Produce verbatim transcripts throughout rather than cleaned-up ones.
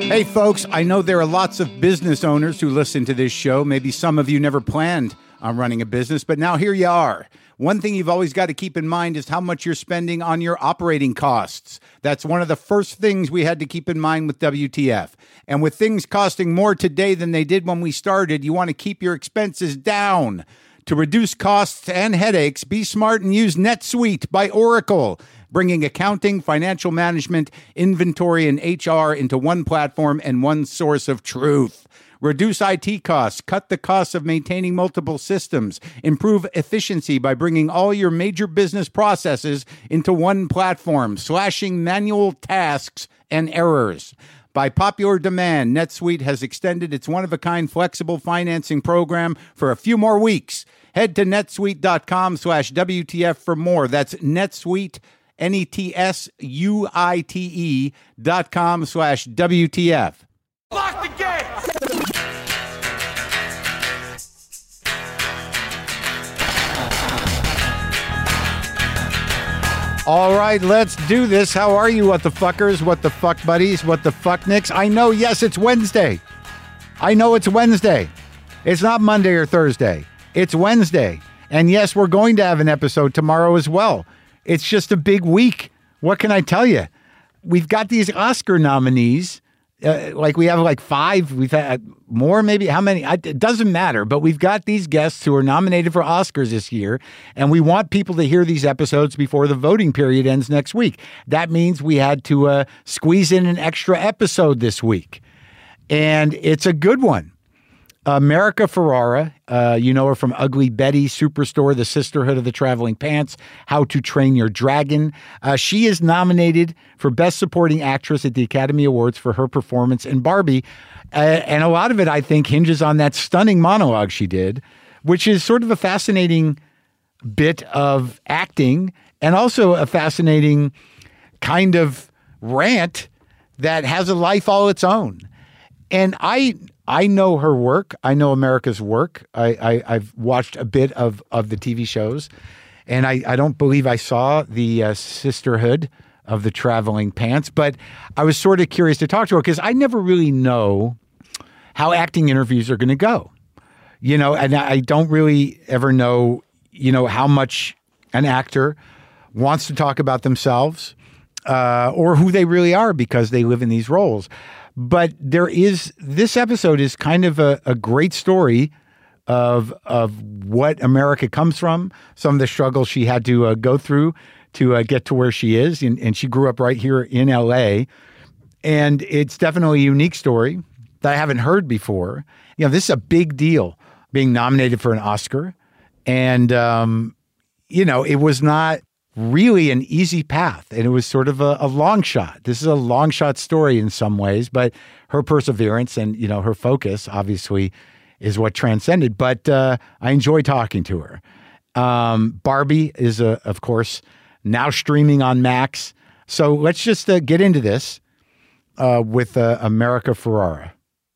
Hey, folks, I know there are lots of business owners who listen to this show. Maybe some of you never planned on running a business, but now here you are. One thing you've always got to keep in mind is how much you're spending on your operating costs. That's one of the first things we had to keep in mind with W T F. And with things costing more today than they did when we started, you want to keep your expenses down. To reduce costs and headaches, be smart and use NetSuite by Oracle, bringing accounting, financial management, inventory, and H R into one platform and one source of truth. Reduce I T costs, cut the costs of maintaining multiple systems, improve efficiency by bringing all your major business processes into one platform, slashing manual tasks and errors. By popular demand, NetSuite has extended its one-of-a-kind flexible financing program for a few more weeks. Head to netsuite.com slash WTF for more. That's NetSuite, N E T S U I T E dot com slash W T F. Lock the gate! All right, let's do this. How are you, what the fuckers, what the fuck buddies, what the fuck nicks? I know, yes, it's Wednesday. I know it's Wednesday. It's not Monday or Thursday. It's Wednesday. And yes, we're going to have an episode tomorrow as well. It's just a big week. What can I tell you? We've got these Oscar nominees. Uh, like we have like five, we've had more, maybe how many? I, it doesn't matter, but we've got these guests who are nominated for Oscars this year, and we want people to hear these episodes before the voting period ends next week. That means we had to uh, squeeze in an extra episode this week, and it's a good one. America Ferrera, uh, you know her from Ugly Betty, Superstore, The Sisterhood of the Traveling Pants, How to Train Your Dragon. Uh, she is nominated for Best Supporting Actress at the Academy Awards for her performance in Barbie. Uh, and a lot of it, I think, hinges on that stunning monologue she did, which is sort of a fascinating bit of acting and also a fascinating kind of rant that has a life all its own. And I... I know her work. I know America's work. I, I, I've watched a bit of, of the T V shows, and I, I don't believe I saw the uh, Sisterhood of the Traveling Pants, but I was sort of curious to talk to her because I never really know how acting interviews are going to go. You know, and I don't really ever know, you know, how much an actor wants to talk about themselves uh, or who they really are because they live in these roles. But there is, this episode is kind of a, a great story of of what America comes from, some of the struggles she had to uh, go through to uh, get to where she is. And, and she grew up right here in L A. And it's definitely a unique story that I haven't heard before. You know, this is a big deal, being nominated for an Oscar. And, um, you know, it was not really an easy path. And it was sort of a, a long shot. This is a long shot story in some ways, but her perseverance and, you know, her focus obviously is what transcended. But uh, I enjoy talking to her. Um, Barbie is, uh, of course, now streaming on Max. So let's just uh, get into this uh, with uh, America Ferrera.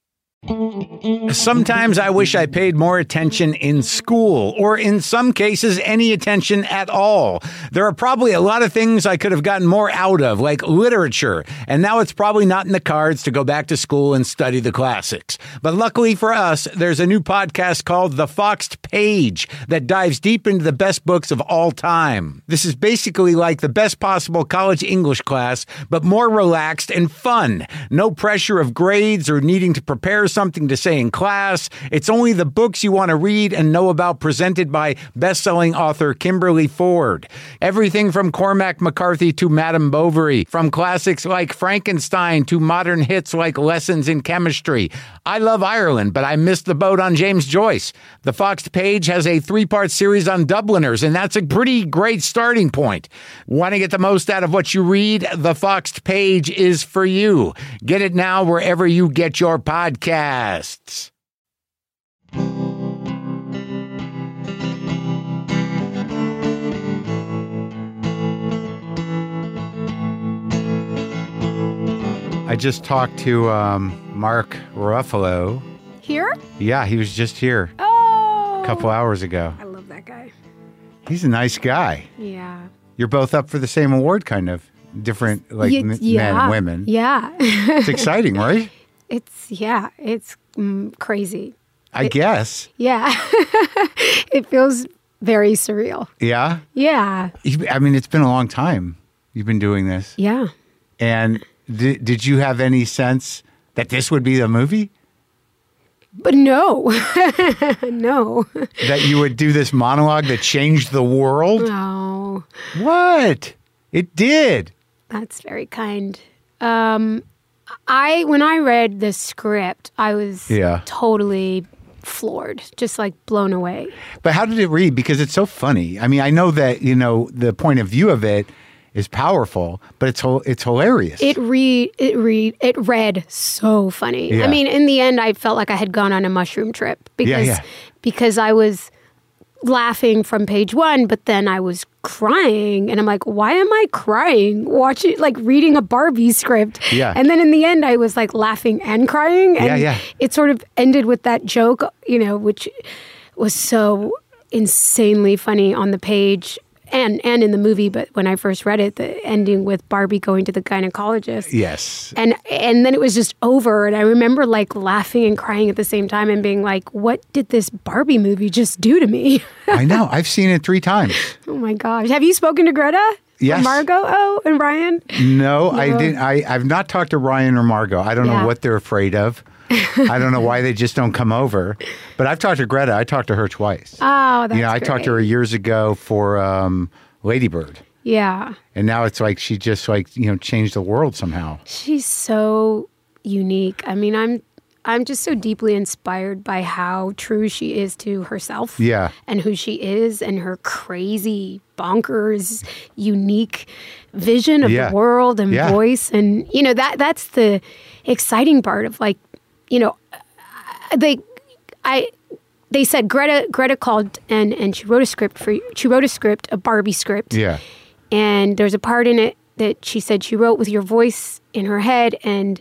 Sometimes I wish I paid more attention in school, or in some cases, any attention at all. There are probably a lot of things I could have gotten more out of, like literature, and now it's probably not in the cards to go back to school and study the classics. But luckily for us, there's a new podcast called The Foxed Page that dives deep into the best books of all time. This is basically like the best possible college English class, but more relaxed and fun. No pressure of grades or needing to prepare something to say in class. It's only the books you want to read and know about, presented by best-selling author Kimberly Ford. Everything from Cormac McCarthy to Madame Bovary, from classics like Frankenstein to modern hits like Lessons in Chemistry. I love Ireland, but I missed the boat on James Joyce. The Foxed Page has a three-part series on Dubliners, and that's a pretty great starting point. Want to get the most out of what you read? The Foxed Page is for you. Get it now wherever you get your podcasts. I just talked to um, Mark Ruffalo. Here? Yeah, he was just here Oh. a couple hours ago. I love that guy. He's a nice guy. Yeah. You're both up for the same award, kind of. Different, like, Y- m- yeah. men and women. Yeah. It's exciting, right? it's yeah, it's mm, crazy. I It- guess. Yeah, it feels very surreal. Yeah. Yeah, You- I mean, it's been a long time you've been doing this. yeah. And did, did you have any sense that this would be the movie? But no, no, That you would do this monologue that changed the world? no. What? It did. That's very kind. Um, I when I read the script, I was Yeah. totally floored, just like blown away. But how did it read? Because it's so funny. I mean, I know that, you know, the point of view of it is powerful, but it's hil- it's hilarious. It read it read it read so funny. Yeah. I mean, in the end, I felt like I had gone on a mushroom trip because yeah. because I was laughing from page one, but then I was crying, and I'm like, why am I crying? Watching like reading a Barbie script, Yeah. And then in the end, I was like laughing and crying, and Yeah, yeah. it sort of ended with that joke, you know, which was so insanely funny on the page. And and in the movie, but when I first read it, the ending with Barbie going to the gynecologist. Yes. And and then it was just over. And I remember like laughing and crying at the same time and being like, what did this Barbie movie just do to me? I know. I've seen it three times. Oh my gosh. Have you spoken to Greta? Yes. Or Margot? Oh, and Ryan? No, I No. didn't. I, I've not talked to Ryan or Margot. I don't Yeah. know what they're afraid of. I don't know why they just don't come over. But I've talked to Greta. I talked to her twice. Oh, that's you know, I talked to her great. years ago for um, Lady Bird. Yeah. And now it's like she just like, you know, changed the world somehow. She's so unique. I mean, I'm I'm just so deeply inspired by how true she is to herself. Yeah. And who she is and her crazy, bonkers, unique vision of Yeah. the world and Yeah. voice. And, you know, that that's the exciting part of like, you know, they I they said Greta Greta called and and she wrote a script for she wrote a script, a Barbie script. Yeah. And there's a part in it that she said she wrote with your voice in her head. And,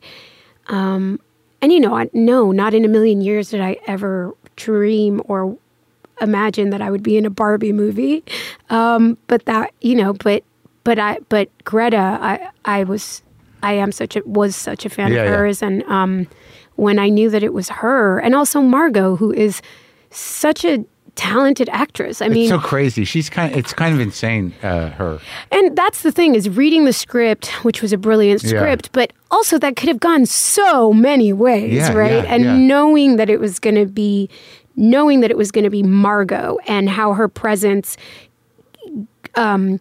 um, and you know, I, no, not in a million years did I ever dream or imagine that I would be in a Barbie movie. Um, but that, you know, but, but I, but Greta, I, I was, I am such a, was such a fan Yeah, of yeah. hers. And, um, when I knew that it was her and also Margot, who is such a talented actress. I mean, It's so crazy. She's kind of, it's kind of insane, uh, her. and that's the thing is reading the script, which was a brilliant Yeah. script, but also that could have gone so many ways, Yeah, right? yeah, and yeah. knowing that it was going to be, knowing that it was going to be Margot and how her presence um,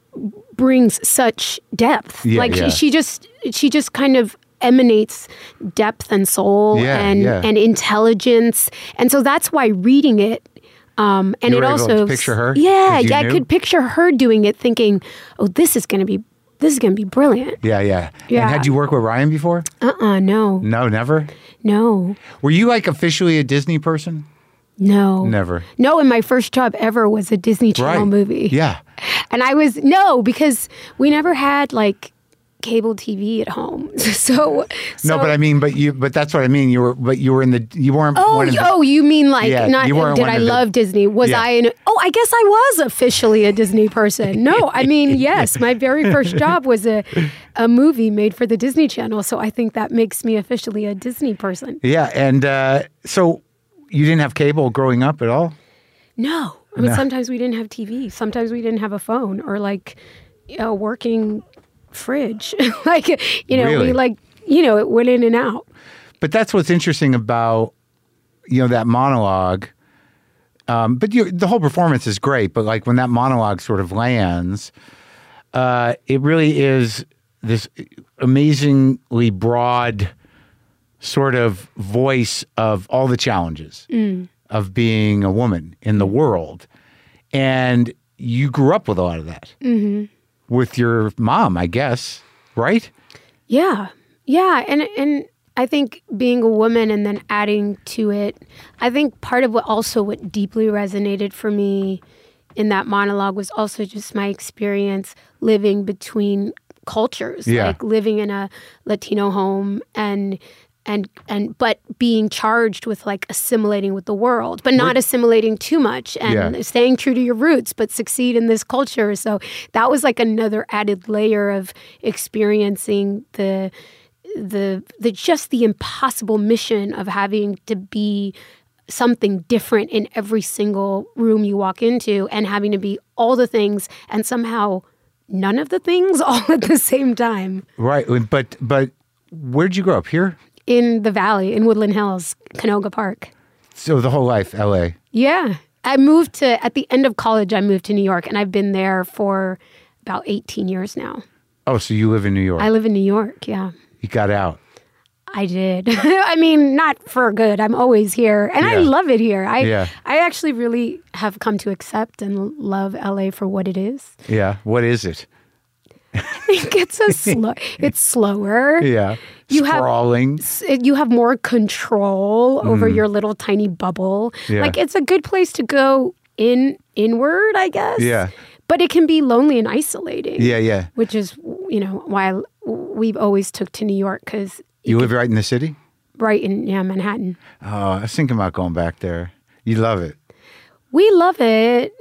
brings such depth. Yeah, like yeah. she just, she just kind of emanates depth and soul Yeah, and yeah. and intelligence, and so that's why reading it. Um, and You it were able also to picture her? Yeah, 'Cause you yeah, I knew? could picture her doing it, thinking, "Oh, this is going to be this is going to be brilliant." Yeah, yeah. Yeah. And had you worked with Ryan before? Uh-uh, no, No, never. no, Were you like officially a Disney person? no, Never. no. And my first job ever was a Disney Channel Right. movie. Yeah. And I was no because we never had like cable T V at home. so, so No, but I mean, but you, but that's what I mean. You were, but you were in the, you weren't. Oh, one of the, oh, you mean like Yeah, not? you weren't Did one I of the- love Disney? Was Yeah. I? An, oh, I guess I was officially a Disney person. No, I mean yes. My very first job was a a movie made for the Disney Channel. So I think that makes me officially a Disney person. Yeah, and uh, so you didn't have cable growing up at all. No, I mean No. sometimes we didn't have T V. Sometimes we didn't have a phone or like a working fridge. like you know, Really? we like you know it went in and out. But that's what's interesting about, you know, that monologue. Um, but you, the whole performance is great. But like when that monologue sort of lands, uh, it really is this amazingly broad sort of voice of all the challenges of being a woman in the world. And you grew up with a lot of that with your mom, I guess, right? Yeah. Yeah. And and I think being a woman and then adding to it, I think part of what also what deeply resonated for me in that monologue was also just my experience living between cultures, Yeah. like living in a Latino home and and and but being charged with like assimilating with the world, but not assimilating too much and Yeah. staying true to your roots, but succeed in this culture. So that was like another added layer of experiencing the the the just the impossible mission of having to be something different in every single room you walk into and having to be all the things and somehow none of the things all at the same time. Right. But but where'd you grow up? Here? In the Valley, in Woodland Hills, Canoga Park. So the whole life, L A. Yeah. I moved to, at the end of college, I moved to New York, and I've been there for about eighteen years now. Oh, so you live in New York? I live in New York, yeah. You got out. I did. I mean, not for good. I'm always here, and yeah. I love it here. I yeah. I actually really have come to accept and love L A for what it is. Yeah. What is it? I think it's a slow. It's slower. Yeah. You Sprawling. have you have more control over mm. your little tiny bubble. Yeah. Like it's a good place to go in inward, I guess. Yeah. But it can be lonely and isolating. Yeah, yeah. Which is, you know, why we've always took to New York because you, you live right in the city. Right in yeah Manhattan. Oh, I was thinking about going back there. You love it. We love it.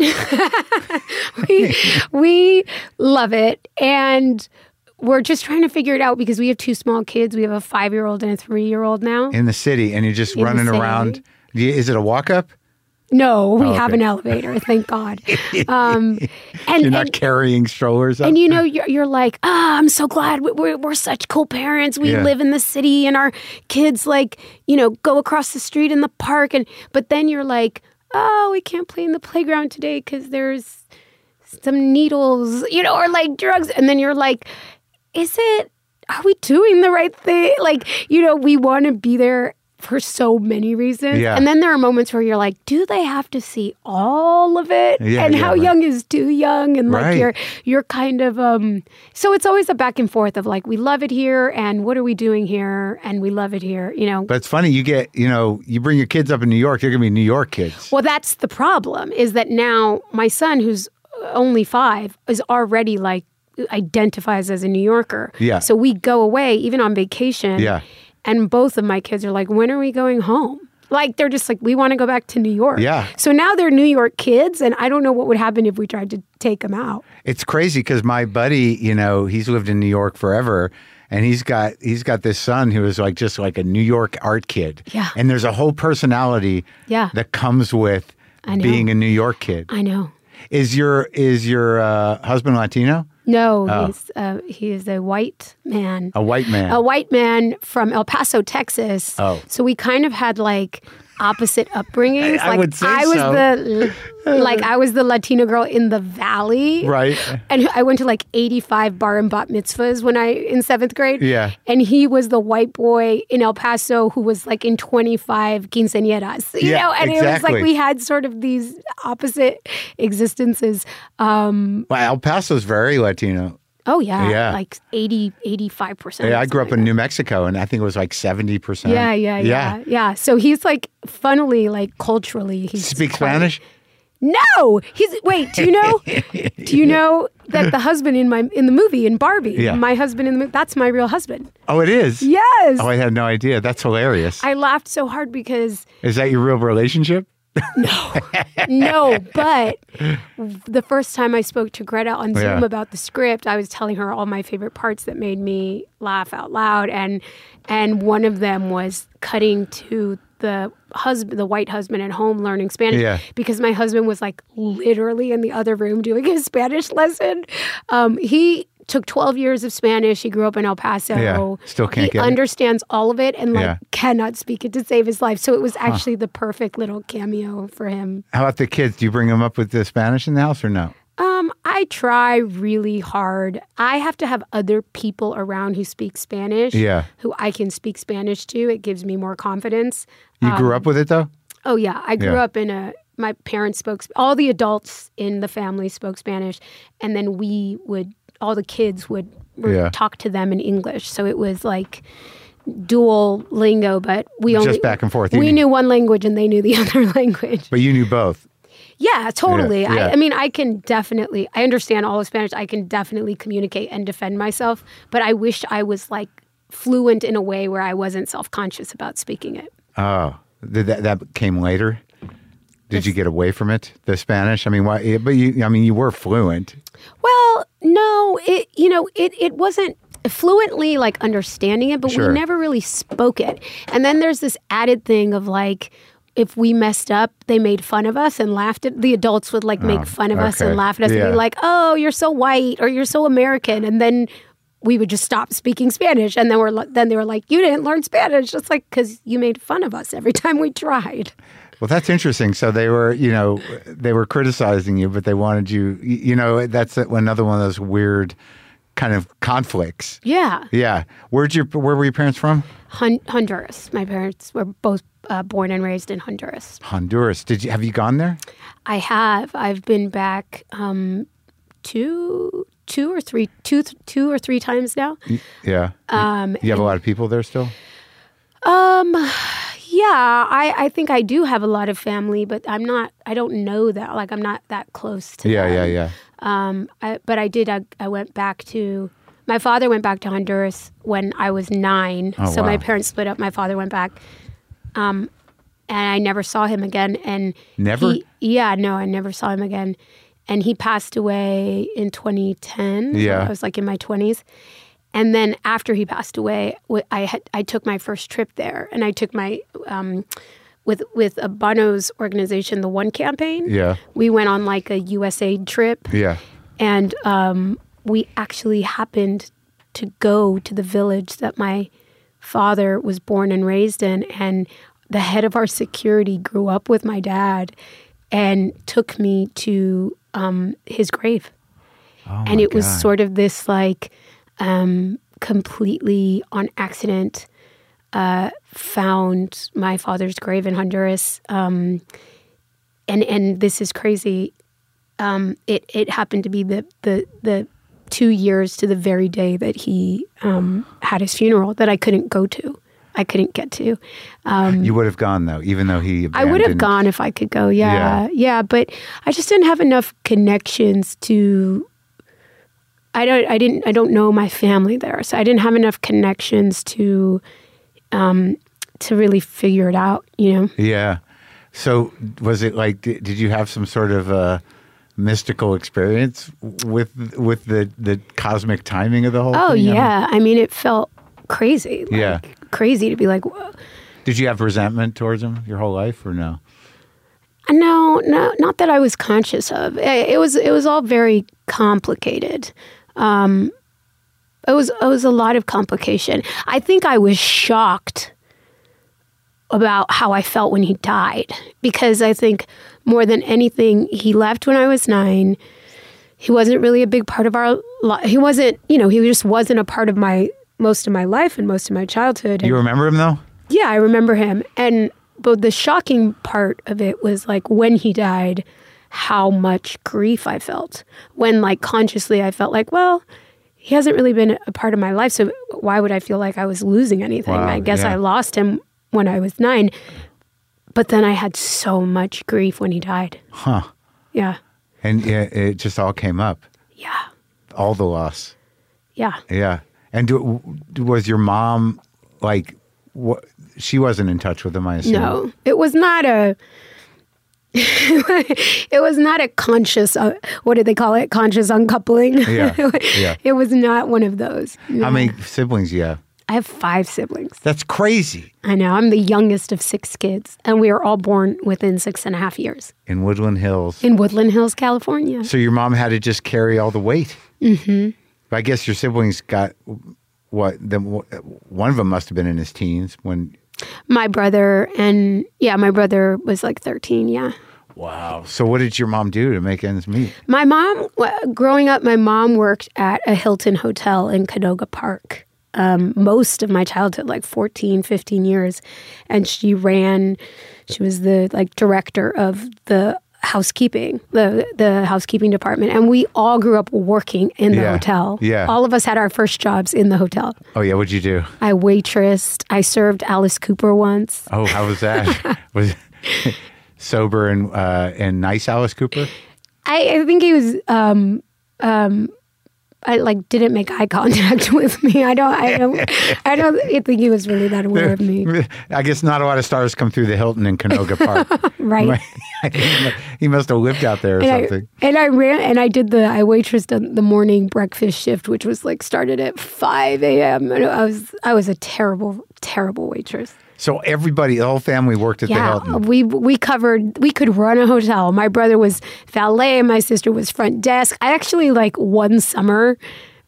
we we love it, and we're just trying to figure it out because we have two small kids. We have a five-year-old and a three-year-old now. In the city, and you're just in running around. Is it a walk-up? No, we oh, okay. have an elevator, thank God. Um, and you're not and, carrying strollers up? And you know, you're, you're like, ah, oh, I'm so glad we, we're, we're such cool parents. We yeah. live in the city, and our kids, like, you know, go across the street in the park. And but then you're like, oh, we can't play in the playground today because there's some needles, you know, or like drugs. And then you're like, is it, are we doing the right thing? Like, you know, we want to be there for so many reasons. Yeah. And then there are moments where you're like, do they have to see all of it? Yeah, and yeah, how right. young is too young? And like right. you're you're kind of um so it's always a back and forth of like, we love it here and what are we doing here? And we love it here, you know. But it's funny, you get, you know, you bring your kids up in New York, they're gonna be New York kids. Well, that's the problem, is that now my son, who's only five, is already like identifies as a New Yorker. Yeah. So we go away, even on vacation. Yeah. And both of my kids are like, when are we going home? Like, they're just like, we want to go back to New York. Yeah. So now they're New York kids, and I don't know what would happen if we tried to take them out. It's crazy because my buddy, you know, he's lived in New York forever, and he's got he's got this son who is like just like a New York art kid. Yeah. And there's a whole personality yeah. that comes with being a New York kid. I know. Is your is your uh, husband Latino? No, oh. he's uh, he is a white man. A white man. A white man from El Paso, Texas. Oh. So we kind of had like opposite upbringings. I like would say I was so. the like I was the Latino girl in the Valley. Right. And I went to like eighty-five bar and bat mitzvahs when I in seventh grade. Yeah. And he was the white boy in El Paso who was like in twenty-five quinceañeras. You yeah, know, and exactly. it was like we had sort of these opposite existences. Um Well, El Paso's very Latino. Oh, yeah. Yeah. Like eighty, eighty-five percent. Yeah, I grew up like in that. New Mexico, and I think it was like seventy percent. Yeah, yeah, yeah, yeah, yeah. So he's like, funnily, like culturally, he's Speak quite... Spanish? No, he's wait. Do you know? do you know that the husband in my in the movie in Barbie, yeah. my husband in the movie, that's my real husband. Oh, it is. Yes. Oh, I had no idea. That's hilarious. I laughed so hard because is that your real relationship? No, no. But the first time I spoke to Greta on Zoom Yeah. about the script, I was telling her all my favorite parts that made me laugh out loud, and and one of them was cutting to the husband, the white husband at home learning Spanish, Yeah. because my husband was like literally in the other room doing his Spanish lesson. Um, he took twelve years of Spanish. He grew up in El Paso. Yeah, still can't he get it. understands all of it and like Yeah. cannot speak it to save his life. So it was actually the perfect little cameo for him. How about the kids? Do you bring them up with the Spanish in the house or no? Um, I try really hard. I have to have other people around who speak Spanish, Yeah. who I can speak Spanish to. It gives me more confidence. You grew up with it though? Oh, yeah. I grew Yeah. up in a, my parents spoke, all the adults in the family spoke Spanish. And then we would, all the kids would, would Yeah. talk to them in English. So it was like dual lingo, but we Just only. back and forth. We You knew one language and they knew the other language. But you knew both. Yeah, totally. Yeah, yeah. I, I mean, I can definitely, I understand all of Spanish. I can definitely communicate and defend myself. But I wish I was like fluent in a way where I wasn't self-conscious about speaking it. Oh, did that, that came later? Did you get away from it, the Spanish? I mean, why? But you, I mean, you were fluent. Well, no, it, you know, it, it wasn't, fluently like understanding it, but Sure. we never really spoke it. And then there's this added thing of like, if we messed up, they made fun of us and laughed at the adults would like make Oh, fun of us okay. and laugh at us Yeah. and be like, oh, you're so white or you're so American. And then we would just stop speaking Spanish. And then we're li- then they were like, you didn't learn Spanish. Just like, because you made fun of us every time we tried. Well, that's interesting. So they were, you know, they were criticizing you, but they wanted you, y- you know, that's another one of those weird kind of conflicts. Yeah. Yeah. Where'd your, where were your parents from? Hon- Honduras. My parents were both uh, born and raised in Honduras. Honduras. Did you, have you gone there? I have. I've been back um, two, two or three, two, two or three times now. Yeah. Um, You have a lot of people there still? Um, yeah, I, I think I do have a lot of family, but I'm not, I don't know that, like, I'm not that close to Yeah, them. yeah, yeah. Um, I, but I did, I, I went back to, my father went back to Honduras when I was nine. Oh, so my wow. parents split up, my father went back. Um, and I never saw him again. And Never? he- yeah, no, I never saw him again. And he passed away in twenty ten. so Yeah. I was like in my twenties. And then after he passed away, wh- I had I took my first trip there, and I took my um, with with a Bono's organization, the One Campaign. Yeah. We went on like a U S A I D trip, Yeah. and um, we actually happened to go to the village that my father was born and raised in, and the head of our security grew up with my dad, and took me to um, his grave. Oh, And my it was God. sort of this like um, completely on accident uh, found my father's grave in Honduras. Um, and and this is crazy. Um, it it happened to be the the the two years to the very day that he um, had his funeral that I couldn't go to. I couldn't get to. Um, You would have gone though, even though he I would have abandoned- gone if I could go. Yeah, Yeah. yeah, but I just didn't have enough connections to. I don't. I didn't. I don't know my family there, so I didn't have enough connections to, um, to really figure it out. You know. Yeah. So was it like, did, did you have some sort of uh, mystical experience with with the, the cosmic timing of the whole Oh thing? I mean, yeah. I mean, it felt crazy. Like, Yeah. Crazy to be like, whoa. Did you have resentment towards him your whole life or no? No, no, not that I was conscious of. It, it was. It was all very complicated. Um, it was. It was a lot of complication. I think I was shocked about how I felt when he died, because I think more than anything, he left when I was nine. He wasn't really a big part of our life. He wasn't. You know, he just wasn't a part of my most of my life and most of my childhood. You And- remember him though? yeah, I remember him. And but the shocking part of it was like when he died, how much grief I felt. When like consciously I felt like, well, he hasn't really been a part of my life, so why would I feel like I was losing anything? Wow, I guess yeah. I lost him when I was nine. But then I had so much grief when he died. Huh. Yeah. And yeah, it just all came up. Yeah. All the loss. Yeah. Yeah. And do, was your mom like, what? She wasn't in touch with him, I assume. No, it was not a. It was not a conscious. Uh, what did they call it? Conscious uncoupling. Yeah, yeah. It was not one of those. How No. many siblings do you have? I have five siblings. That's crazy. I know. I'm the youngest of six kids, and we were all born within six and a half years In Woodland Hills. in Woodland Hills, California. So your mom had to just carry all the weight. Mm-hmm. I guess your siblings got what? Then one of them must have been in his teens when. My brother and yeah, my brother was like thirteen. Yeah. Wow. So what did your mom do to make ends meet? My mom, w- growing up, my mom worked at a Hilton hotel in Canoga Park. Um, most of my childhood, like fourteen, fifteen years. And she ran, she was the like director of the housekeeping, the the housekeeping department. And we all grew up working in the Yeah, hotel. yeah. All of us had our first jobs in the hotel. Oh yeah, what'd you do? I waitressed. I served Alice Cooper once. Oh, how was that? Was sober and uh, and nice Alice Cooper? I, I think he was um, um, I like didn't make eye contact with me. I don't. I don't. I don't think he was really that aware of me. I guess not a lot of stars come through the Hilton in Canoga Park. Right. He must have lived out there or and something. I, and I ran and I did the I waitressed on the morning breakfast shift, which was like started at five a.m. and I was I was a terrible terrible waitress. So everybody, the whole family worked at Yeah, the Hilton. we we covered. We could run a hotel. My brother was valet. My sister was front desk. I actually like one summer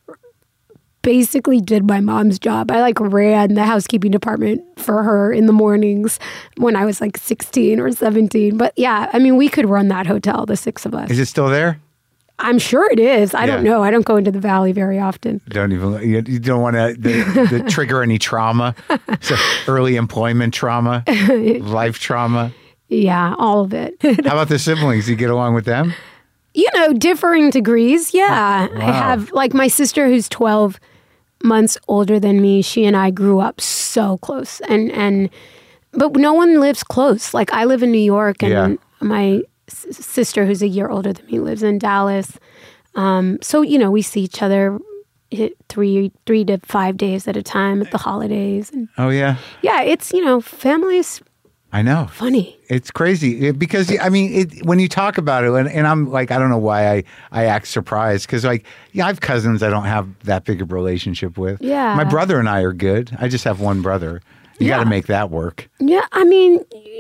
basically did my mom's job. I like ran the housekeeping department for her in the mornings when I was like sixteen or seventeen. But yeah, I mean, we could run that hotel, the six of us. Is it still there? I'm sure it is. I Yeah. don't know. I don't go into the valley very often. Don't even. You, you don't want to the, the trigger any trauma. So early employment trauma, life trauma. Yeah, all of it. How about the siblings? You get along with them? You know, differing degrees. Yeah. Wow. I have, like, my sister who's twelve months older than me. She and I grew up so close. And, and but no one lives close. Like, I live in New York, and Yeah. my s- sister, who's a year older than me, lives in Dallas. Um, so, you know, we see each other eh, three three to five days at a time at the holidays. And Oh yeah, yeah, it's, you know, family's I know. funny. It's crazy It- because I mean, it, when you talk about it, and, and I'm like, I don't know why I, I act surprised because like, yeah, I have cousins I don't have that big of a relationship with. Yeah. my brother and I are good. I just have one brother. You got Yeah. to make that work. Yeah, I mean,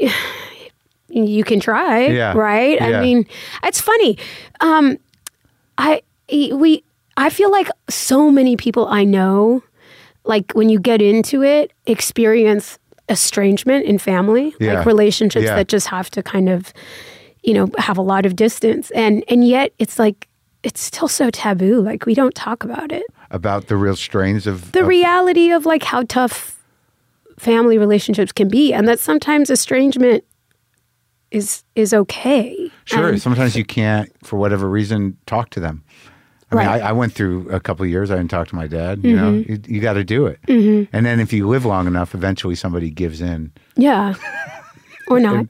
you can try, Yeah. right? Yeah. I mean, it's funny. Um, I we I feel like so many people I know, like when you get into it, experience estrangement in family, Yeah. like relationships Yeah. that just have to kind of, you know, have a lot of distance, and and yet it's like it's still so taboo. Like we don't talk about it. About the real strains of The of- reality of like how tough family relationships can be, and that sometimes estrangement is is okay. Sure. And- Sometimes you can't, for whatever reason, talk to them. I mean, Right. I, I went through a couple of years. I didn't talk to my dad. You know, you, you got to do it. And then if you live long enough, eventually somebody gives in. yeah, or not.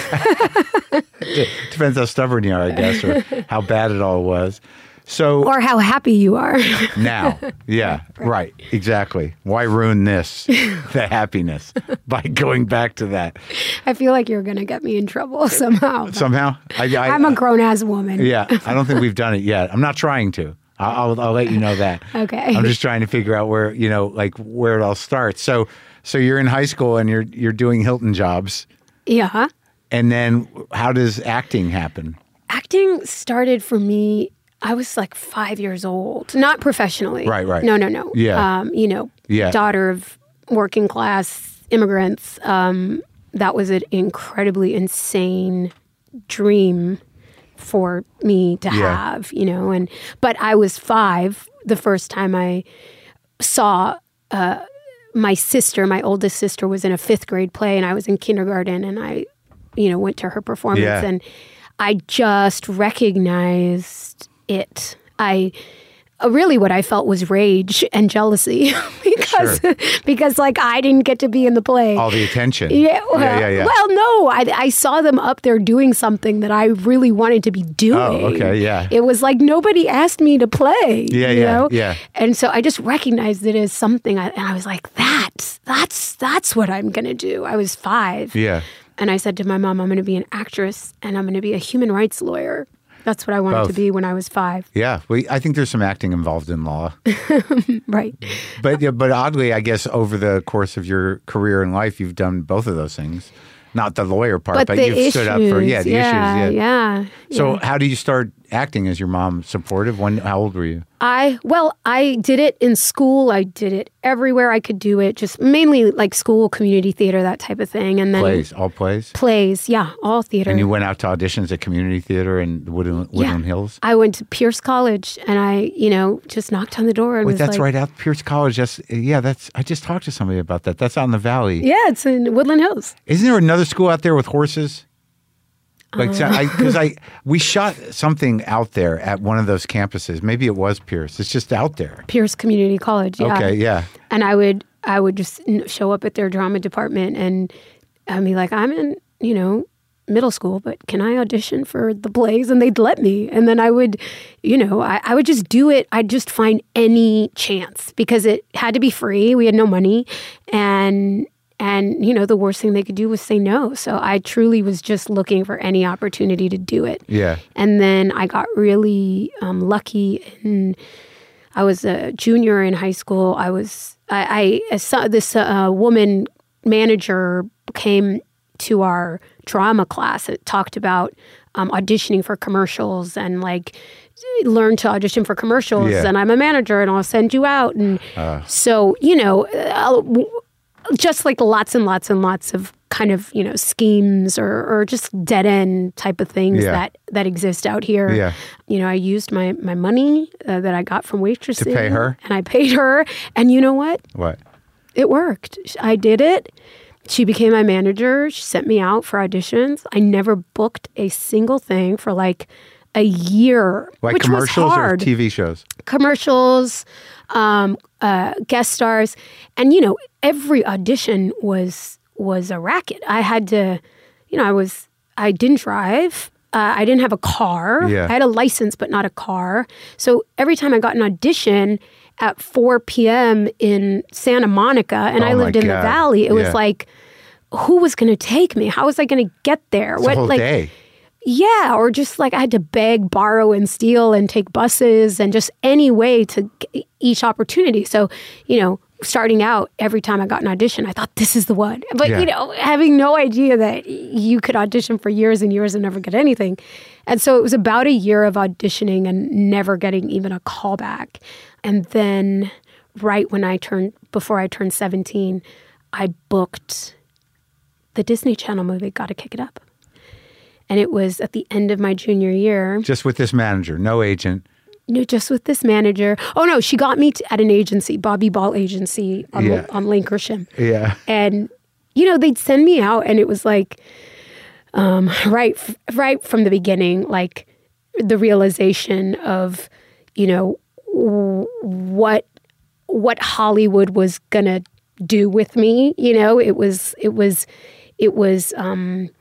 Depends how stubborn you are, I guess, or how bad it all was. So Or how happy you are. now, yeah, right, exactly. Why ruin this, the happiness, by going back to that? I feel like you're gonna get me in trouble somehow. Somehow, I, I, I'm a grown ass woman. yeah, I don't think we've done it yet. I'm not trying to. I'll, I'll, I'll let you know that. Okay. I'm just trying to figure out where, you know, like where it all starts. So, so you're in high school and you're you're doing Hilton jobs, Yeah. and then how does acting happen? Acting started for me. I was like five years old, not professionally. Right, right. No, no, no. Yeah. Um, you know, Yeah. daughter of working class immigrants. Um, that was an incredibly insane dream for me to Yeah. have, you know, and, but I was five the first time I saw, uh, my sister, my oldest sister was in a fifth grade play and I was in kindergarten and I, you know, went to her performance Yeah. and I just recognized it. I uh, really what I felt was rage and jealousy because Sure. because like I didn't get to be in the play. All the attention. Yeah, well, yeah, yeah, yeah. well, no, I, I saw them up there doing something that I really wanted to be doing. Oh, okay, yeah. It was like nobody asked me to play. Yeah, you yeah, know? yeah. And so I just recognized it as something, I, and I was like, "That's that's that's what I'm gonna do." I was five, Yeah. and I said to my mom, "I'm gonna be an actress, and I'm gonna be a human rights lawyer." That's what I wanted to Both. be when I was five. Yeah, well, I think there's some acting involved in law, Right. but yeah, but oddly, I guess over the course of your career and life, you've done both of those things. Not the lawyer part, But, but, the you've issues, stood up for yeah the yeah, issues. Yeah. yeah. So yeah. how do you start acting? Is your mom supportive? When? How old were you? I, well, I did it in school. I did it everywhere I could do it, just mainly like school, community theater, that type of thing. And then Plays, all plays. plays, yeah, all theater. And you went out to auditions at community theater in Woodland, Woodland Hills. I went to Pierce College and I, you know, just knocked on the door and Wait, was that's like, right out Pierce College. That's yeah. That's I just talked to somebody about that. That's out in the valley. yeah, it's in Woodland Hills. Isn't there another school out there with horses? Like, Uh. I because I we shot something out there at one of those campuses. Maybe it was Pierce. It's just out there. Pierce Community College, yeah. Okay, yeah. And I would, I would just n- show up at their drama department and I'd be like, I'm in, you know, middle school, but can I audition for the plays? And they'd let me. And then I would, you know, I, I would just do it. I'd just find any chance because it had to be free. We had no money. And, and you know, the worst thing they could do was say no. So I truly was just looking for any opportunity to do it. Yeah. And then I got really um, lucky. And I was a junior in high school. I was, I, I saw this uh, woman manager came to our drama class. It talked about um, auditioning for commercials and like learn to audition for commercials. Yeah. And I'm a manager and I'll send you out. And uh. so, you know, I'll, just like lots and lots and lots of kind of, you know, schemes or, or just dead end type of things yeah. that, that exist out here. Yeah. You know, I used my, my money uh, that I got from waitressing. To pay her? And I paid her. And you know what? What? It worked. I did it. She became my manager. She sent me out for auditions. I never booked a single thing for like a year, like which commercials was hard. Or T V shows? Commercials, um, uh, guest stars. And, you know, every audition was was a racket. I had to, you know, I was, I didn't drive. Uh, I didn't have a car. Yeah. I had a license, but not a car. So every time I got an audition at four p.m. in Santa Monica, and Oh I lived my in God. the Valley, it Yeah. was like, who was going to take me? How was I going to get there? It's a whole like, day. Yeah, or just like I had to beg, borrow, and steal and take buses and just any way to get each opportunity. So, you know, starting out, every time I got an audition, I thought, this is the one. But, Yeah. you know, having no idea that you could audition for years and years and never get anything. And so it was about a year of auditioning and never getting even a call back. And then right when I turned, before I turned seventeen, I booked the Disney Channel movie, Gotta Kick It Up. And it was at the end of my junior year. Just with this manager, no agent. No, just with this manager. Oh, no, she got me to, at an agency, Bobby Ball Agency on, Yeah. on Lankershim. Yeah. And, you know, they'd send me out and it was like, um, right, f- right from the beginning, like the realization of, you know, w- what, what Hollywood was going to do with me. You know, it was, it was, it was, um,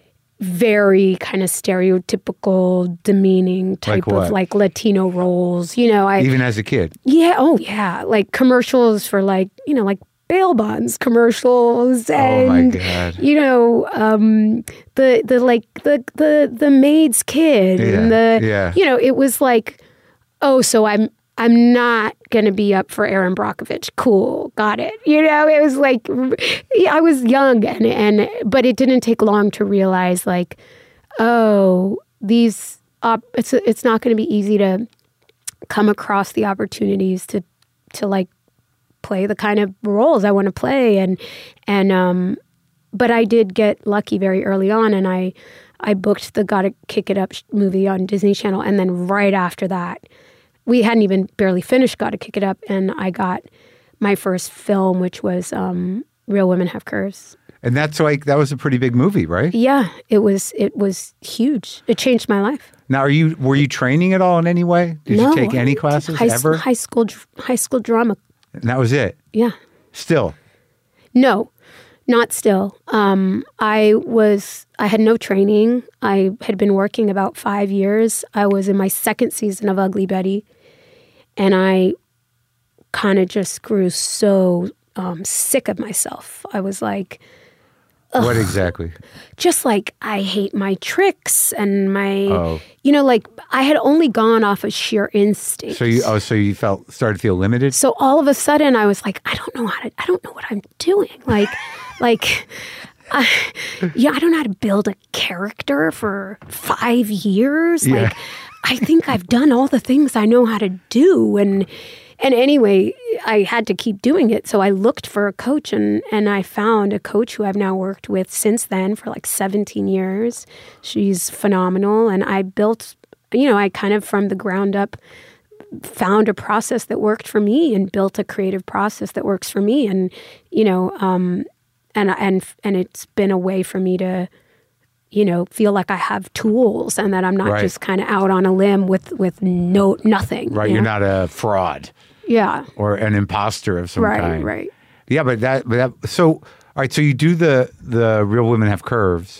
very kind of stereotypical, demeaning type Like what? of like Latino roles. You know, I Even as a kid. yeah, oh yeah, like commercials for like you know like bail bonds commercials and Oh my God. you know um, the the like the the the maid's kid and Yeah, the yeah. you know it was like oh so I'm. I'm not going to be up for Aaron Brockovich. Cool. Got it. You know, it was like, yeah, I was young and, and, but it didn't take long to realize like, oh, these, op- it's, it's not going to be easy to come across the opportunities to, to like play the kind of roles I want to play. And, and, um, but I did get lucky very early on and I, I booked the Gotta Kick It Up movie on Disney Channel. And then right after that, we hadn't even barely finished Gotta Kick It Up, and I got my first film, which was um, Real Women Have Curves. And that's like, that was a pretty big movie, right? Yeah, it was It was huge. It changed my life. Now, are you, were you training at all in any way? Did no, you take any I did classes high, ever? High school, dr- high school drama. And that was it? Yeah. Still? No, not still. Um, I was, I had no training. I had been working about five years. I was in my second season of Ugly Betty. And I kind of just grew so um, sick of myself. I was like, ugh. What exactly? Just like, I hate my tricks and my, Oh. you know, like I had only gone off of sheer instinct. So you, oh, so you felt, started to feel limited? So all of a sudden I was like, I don't know how to, I don't know what I'm doing. Like, like, I, yeah, I don't know how to build a character for five years. Yeah. Like, I think I've done all the things I know how to do. And, and anyway, I had to keep doing it. So I looked for a coach and, and I found a coach who I've now worked with since then for like seventeen years. She's phenomenal. And I built, you know, I kind of from the ground up found a process that worked for me and built a creative process that works for me. And, you know, um, and, and, and it's been a way for me to, you know, feel like I have tools and that I'm not Right. just kind of out on a limb with, with no, nothing. Right, you you're know? not a fraud Yeah. or an imposter of some Right, kind. right. Yeah, but that, but that, so, all right, so you do the, the Real Women Have Curves,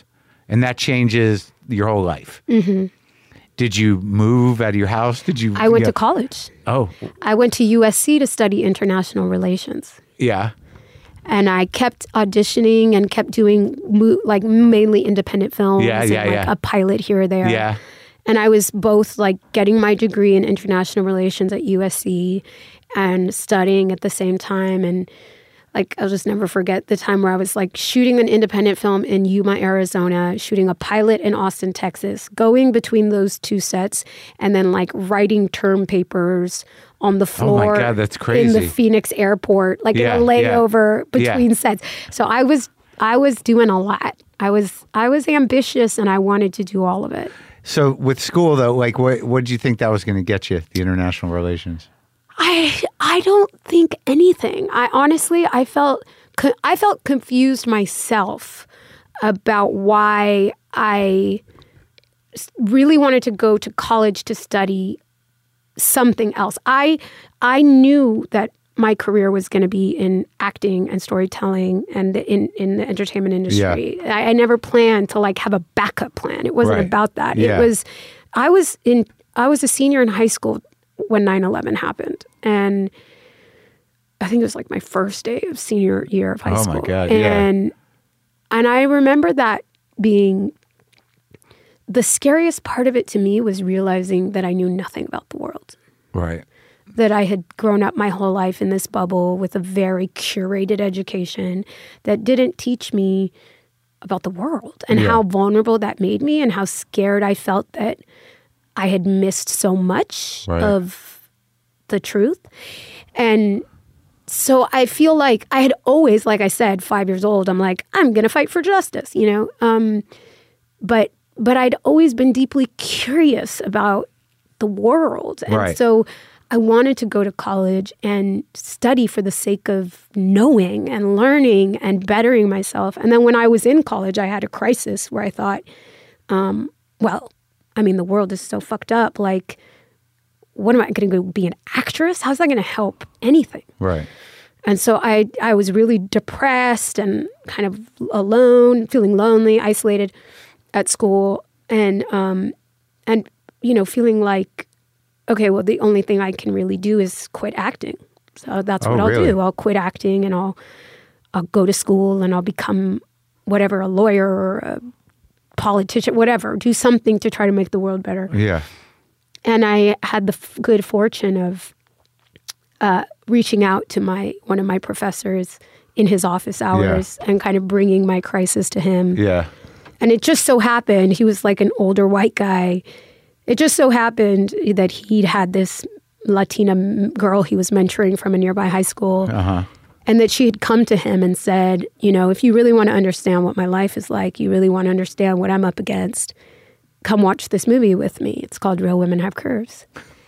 And that changes your whole life. Mm-hmm. Did you move out of your house? Did you? I went yeah. to college. Oh. I went to U S C to study international relations. Yeah. And I kept auditioning and kept doing mo- like mainly independent films. Yeah, and yeah, like yeah. a pilot here or there. Yeah. And I was both like getting my degree in international relations at U S C and studying at the same time. And like, I'll just never forget the time where I was like shooting an independent film in Yuma, Arizona, shooting a pilot in Austin, Texas, going between those two sets and then like writing term papers on the floor. Oh my God, that's in crazy. the Phoenix airport, like Yeah, in a layover yeah. between Yeah. sets. So I was, I was doing a lot. I was, I was ambitious and I wanted to do all of it. So with school though, like what what did you think that was going to get you, the international relations? I I don't think anything. I honestly I felt co- I felt confused myself about why I s- really wanted to go to college to study something else. I I knew that my career was going to be in acting and storytelling and in, in the entertainment industry. Yeah. I, I never planned to like have a backup plan. It wasn't Right. about that. Yeah. It was, I was in, I was a senior in high school when nine eleven happened. And I think it was like my first day of senior year of high Oh my school. God, yeah. And, and I remember that being the scariest part of it to me was realizing that I knew nothing about the world. Right. That I had grown up my whole life in this bubble with a very curated education that didn't teach me about the world and Yeah. how vulnerable that made me and how scared I felt that I had missed so much Right. of the truth. And so I feel like I had always, like I said, five years old, I'm like, I'm going to fight for justice, you know? Um, but but I'd always been deeply curious about the world. And Right. so I wanted to go to college and study for the sake of knowing and learning and bettering myself. And then when I was in college, I had a crisis where I thought, um, well, I mean, the world is so fucked up. Like, what am I going to go be an actress? How's that going to help anything? Right. And so I, I was really depressed and kind of alone, feeling lonely, isolated at school, and um, and you know, feeling like, okay, well, the only thing I can really do is quit acting. So that's Oh, what I'll really? do. I'll quit acting and I'll I'll go to school and I'll become whatever, a lawyer or a politician, whatever. Do something to try to make the world better. Yeah. And I had the f- good fortune of uh, reaching out to my one of my professors in his office hours and kind of bringing my crisis to him. Yeah. And it just so happened, he was like an older white guy. It just so happened that he'd had this Latina m- girl he was mentoring from a nearby high school. Uh-huh. And that she had come to him and said, you know, if you really want to understand what my life is like, you really want to understand what I'm up against, come watch this movie with me. It's called Real Women Have Curves.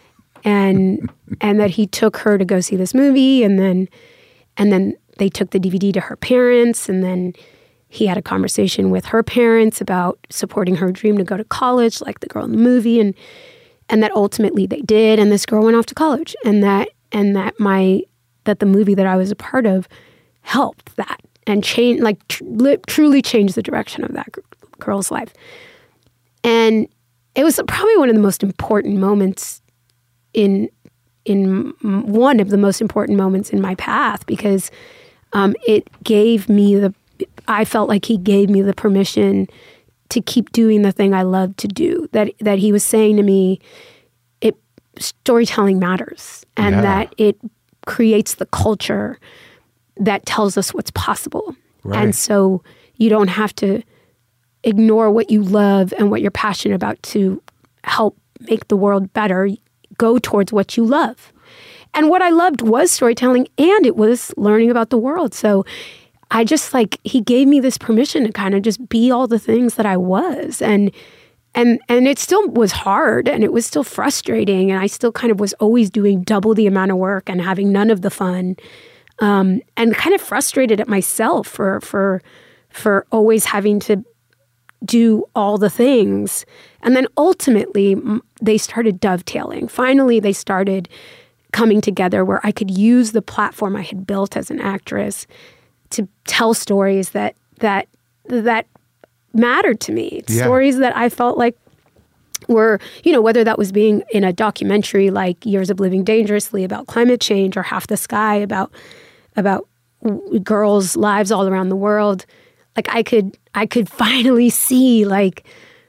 And and that he took her to go see this movie, and then and then they took the D V D to her parents, and then he had a conversation with her parents about supporting her dream to go to college, like the girl in the movie, and and that ultimately they did, and this girl went off to college, and that and that my that the movie that I was a part of helped that and change, like tr- li- truly changed the direction of that g- girl's life. And it was probably one of the most important moments in in one of the most important moments in my path, because um, it gave me the I felt like he gave me the permission to keep doing the thing I love to do. That that he was saying to me, it storytelling matters, and Yeah. that it creates the culture that tells us what's possible. Right. And so you don't have to ignore what you love and what you're passionate about to help make the world better. Go towards what you love. And what I loved was storytelling, and it was learning about the world. So I just like, he gave me this permission to kind of just be all the things that I was. And and and it still was hard, and it was still frustrating, and I still kind of was always doing double the amount of work and having none of the fun. Um, and kind of frustrated at myself for for for always having to do all the things. And then ultimately, m- they started dovetailing. Finally, they started coming together where I could use the platform I had built as an actress to tell stories that that that mattered to me. Yeah. Stories that I felt like were, you know, whether that was being in a documentary like Years of Living Dangerously about climate change, or Half the Sky about about w- girls' lives all around the world. Like I could I could finally see like,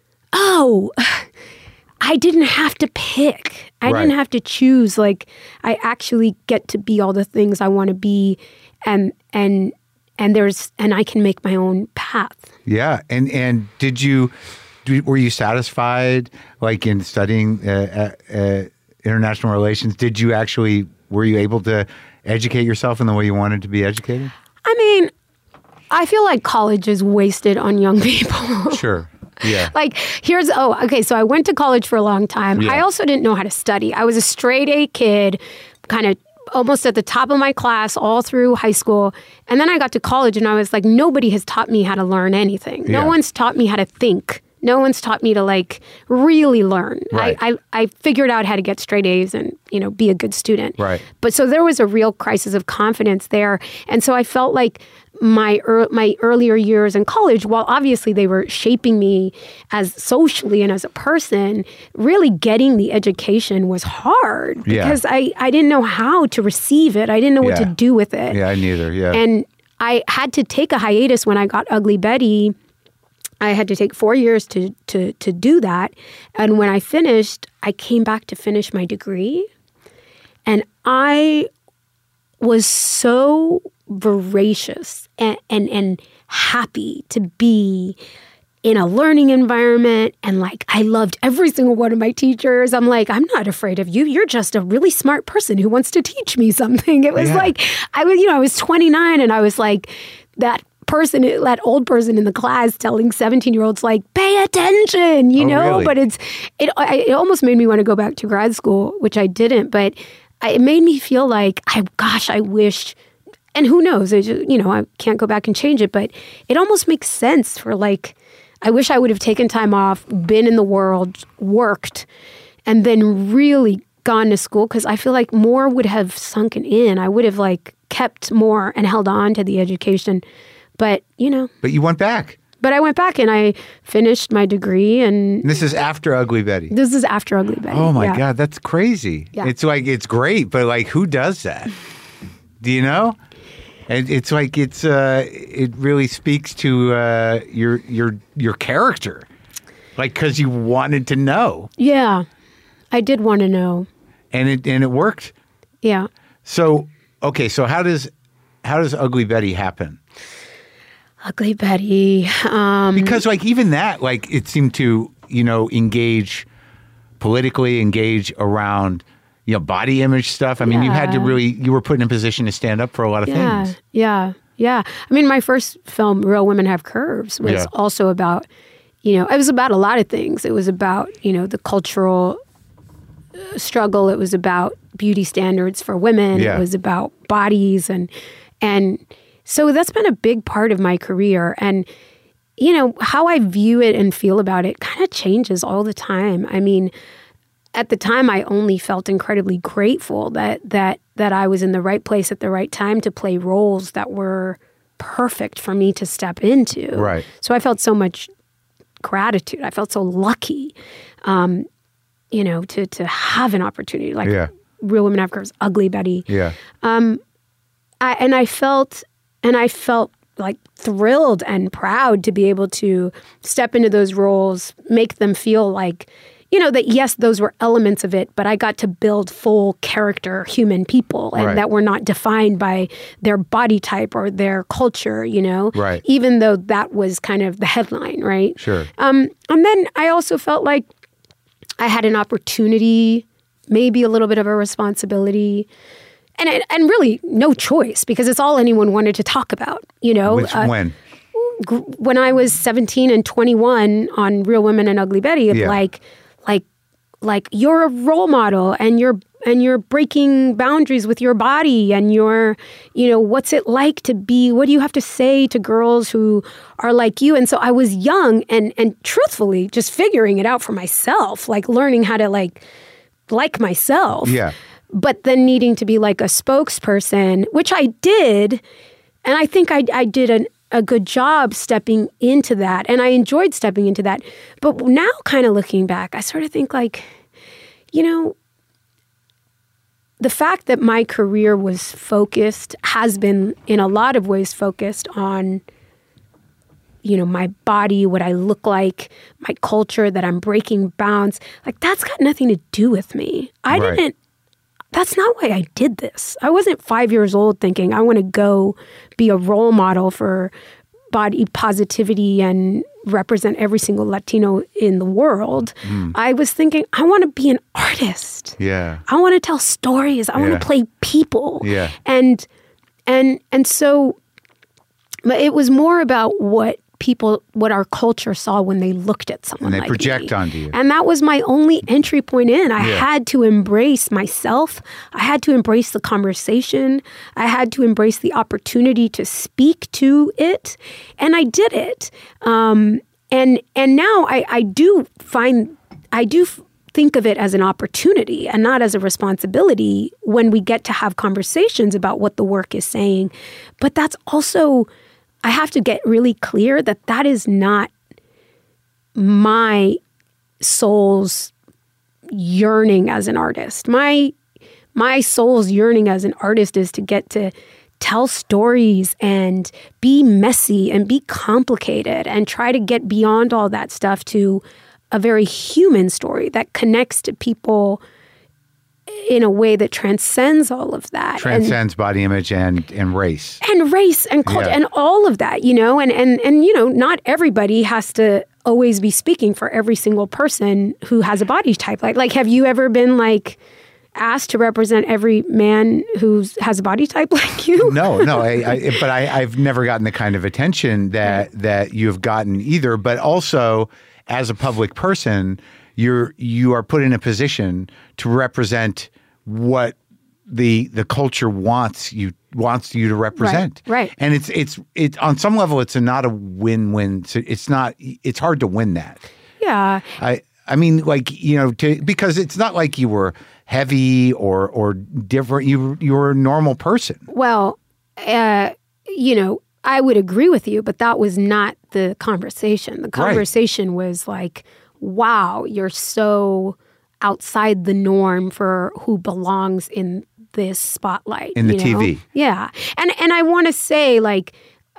oh, I didn't have to pick. I Right. didn't have to choose. Like I actually get to be all the things I want to be, and and and there's and I can make my own path. Yeah. And and did you did- were you satisfied, like in studying uh, uh, uh, international relations? Did you actually were you able to educate yourself in the way you wanted to be educated? I mean, I feel like college is wasted on young people. Sure. Yeah. Like, here's, oh, okay, so I went to college for a long time. Yeah. I also didn't know how to study. I was a straight A kid, kind of almost at the top of my class all through high school. And then I got to college and I was like, nobody has taught me how to learn anything. No Yeah. one's taught me how to think. No one's taught me to like really learn. Right. I, I, I figured out how to get straight A's and, you know, be a good student. Right. But so there was a real crisis of confidence there. And so I felt like my er, my earlier years in college, while obviously they were shaping me as socially and as a person, really getting the education was hard Yeah. because I, I didn't know how to receive it. I didn't know what Yeah. to do with it. Yeah, I neither. Yeah. And I had to take a hiatus when I got Ugly Betty. I had to take four years to, to, to do that. And when I finished, I came back to finish my degree. And I was so voracious and, and, and happy to be in a learning environment. And like, I loved every single one of my teachers. I'm like, I'm not afraid of you. You're just a really smart person who wants to teach me something. It was Yeah. like, I was, you know, I was twenty-nine and I was like that person, that old person in the class telling seventeen year olds like, pay attention, you Oh, know, really? but it's, it, I, it almost made me want to go back to grad school, which I didn't, but I, it made me feel like, I, gosh, I wish, and who knows, I just, you know, I can't go back and change it, but it almost makes sense for like, I wish I would have taken time off, been in the world, worked, and then really gone to school, because I feel like more would have sunken in. I would have like kept more and held on to the education. But, you know, But you went back. but I went back and I finished my degree, and And this is after Ugly Betty. this is after Ugly Betty. Oh my Yeah. God, that's crazy. Yeah. It's like, it's great, but like, who does that? Do you know? And it's like, it's, uh, it really speaks to uh, your, your, your character. Like, cause you wanted to know Yeah, I did want to know. and it, and it worked. Yeah. So, okay. So how does, how does Ugly Betty happen? Ugly Betty. Um, Because like even that, like it seemed to, you know, engage politically, engage around, you know, body image stuff. I mean, you had to Yeah. really, you were put in a position to stand up for a lot of yeah, things. yeah, yeah. I mean, my first film, Real Women Have Curves, was Yeah. also about, you know, it was about a lot of things. It was about, you know, the cultural uh, struggle. It was about beauty standards for women. Yeah. It was about bodies, and and so that's been a big part of my career. And you know, how I view it and feel about it kind of changes all the time. I mean, at the time, I only felt incredibly grateful that that that I was in the right place at the right time to play roles that were perfect for me to step into. Right. So I felt so much gratitude. I felt so lucky, um, you know, to to have an opportunity like Yeah. Real Women Have Curves, Ugly Betty. Yeah. I, and I felt, and I felt like thrilled and proud to be able to step into those roles, make them feel like, you know, that yes, those were elements of it, but I got to build full character human people, and Right. that were not defined by their body type or their culture, you know, Right. even though that was kind of the headline, right? Sure. Um, and then I also felt like I had an opportunity, maybe a little bit of a responsibility, and and really no choice, because it's all anyone wanted to talk about, you know. Which Uh, when? gr- when I was seventeen and twenty-one on Real Women and Ugly Betty, of Yeah. like, like, like you're a role model, and you're and you're breaking boundaries with your body, and you're, you know, what's it like to be? What do you have to say to girls who are like you? And so I was young and and truthfully just figuring it out for myself, like learning how to like like myself. Yeah. But then needing to be like a spokesperson, which I did. And I think I, I did an a good job stepping into that. And I enjoyed stepping into that. But now kind of looking back, I sort of think like, you know, the fact that my career was focused, has been in a lot of ways focused on, you know, my body, what I look like, my culture, that I'm breaking bounds, like that's got nothing to do with me. I Right. didn't, that's not why I did this. I wasn't five years old thinking I want to go be a role model for body positivity and represent every single Latino in the world. Mm. I was thinking, I want to be an artist. Yeah. I want to tell stories. I want Yeah. to play people. Yeah. And and and so but it was more about what people, what our culture saw when they looked at someone And they like project me. onto you. And that was my only entry point in. I Yeah. had to embrace myself. I had to embrace the conversation. I had to embrace the opportunity to speak to it. And I did it. Um, and and now I, I do find, I do f- think of it as an opportunity and not as a responsibility when we get to have conversations about what the work is saying. But that's also, I have to get really clear that that is not my soul's yearning as an artist. My my soul's yearning as an artist is to get to tell stories and be messy and be complicated and try to get beyond all that stuff to a very human story that connects to people in a way that transcends all of that. Transcends and, body image and, and race. And race and culture Yeah. and all of that, you know, and, and, and, you know, not everybody has to always be speaking for every single person who has a body type. Like, like, have you ever been like asked to represent every man who has a body type like you? No, no, I, I, but I, I've never gotten the kind of attention that, that you've gotten either. But also, as a public person, you're you are put in a position to represent what the the culture wants you wants you to represent. Right, right. And it's it's it's on some level it's a, not a win-win. So it's not it's hard to win that. Yeah. I I mean, like, you know, to, because it's not like you were heavy or or different. You you were a normal person. Well, uh, you know, I would agree with you, but that was not the conversation. The conversation right. was like, wow, you're so outside the norm for who belongs in this spotlight. In the you know? T V. Yeah. And and I want to say, like,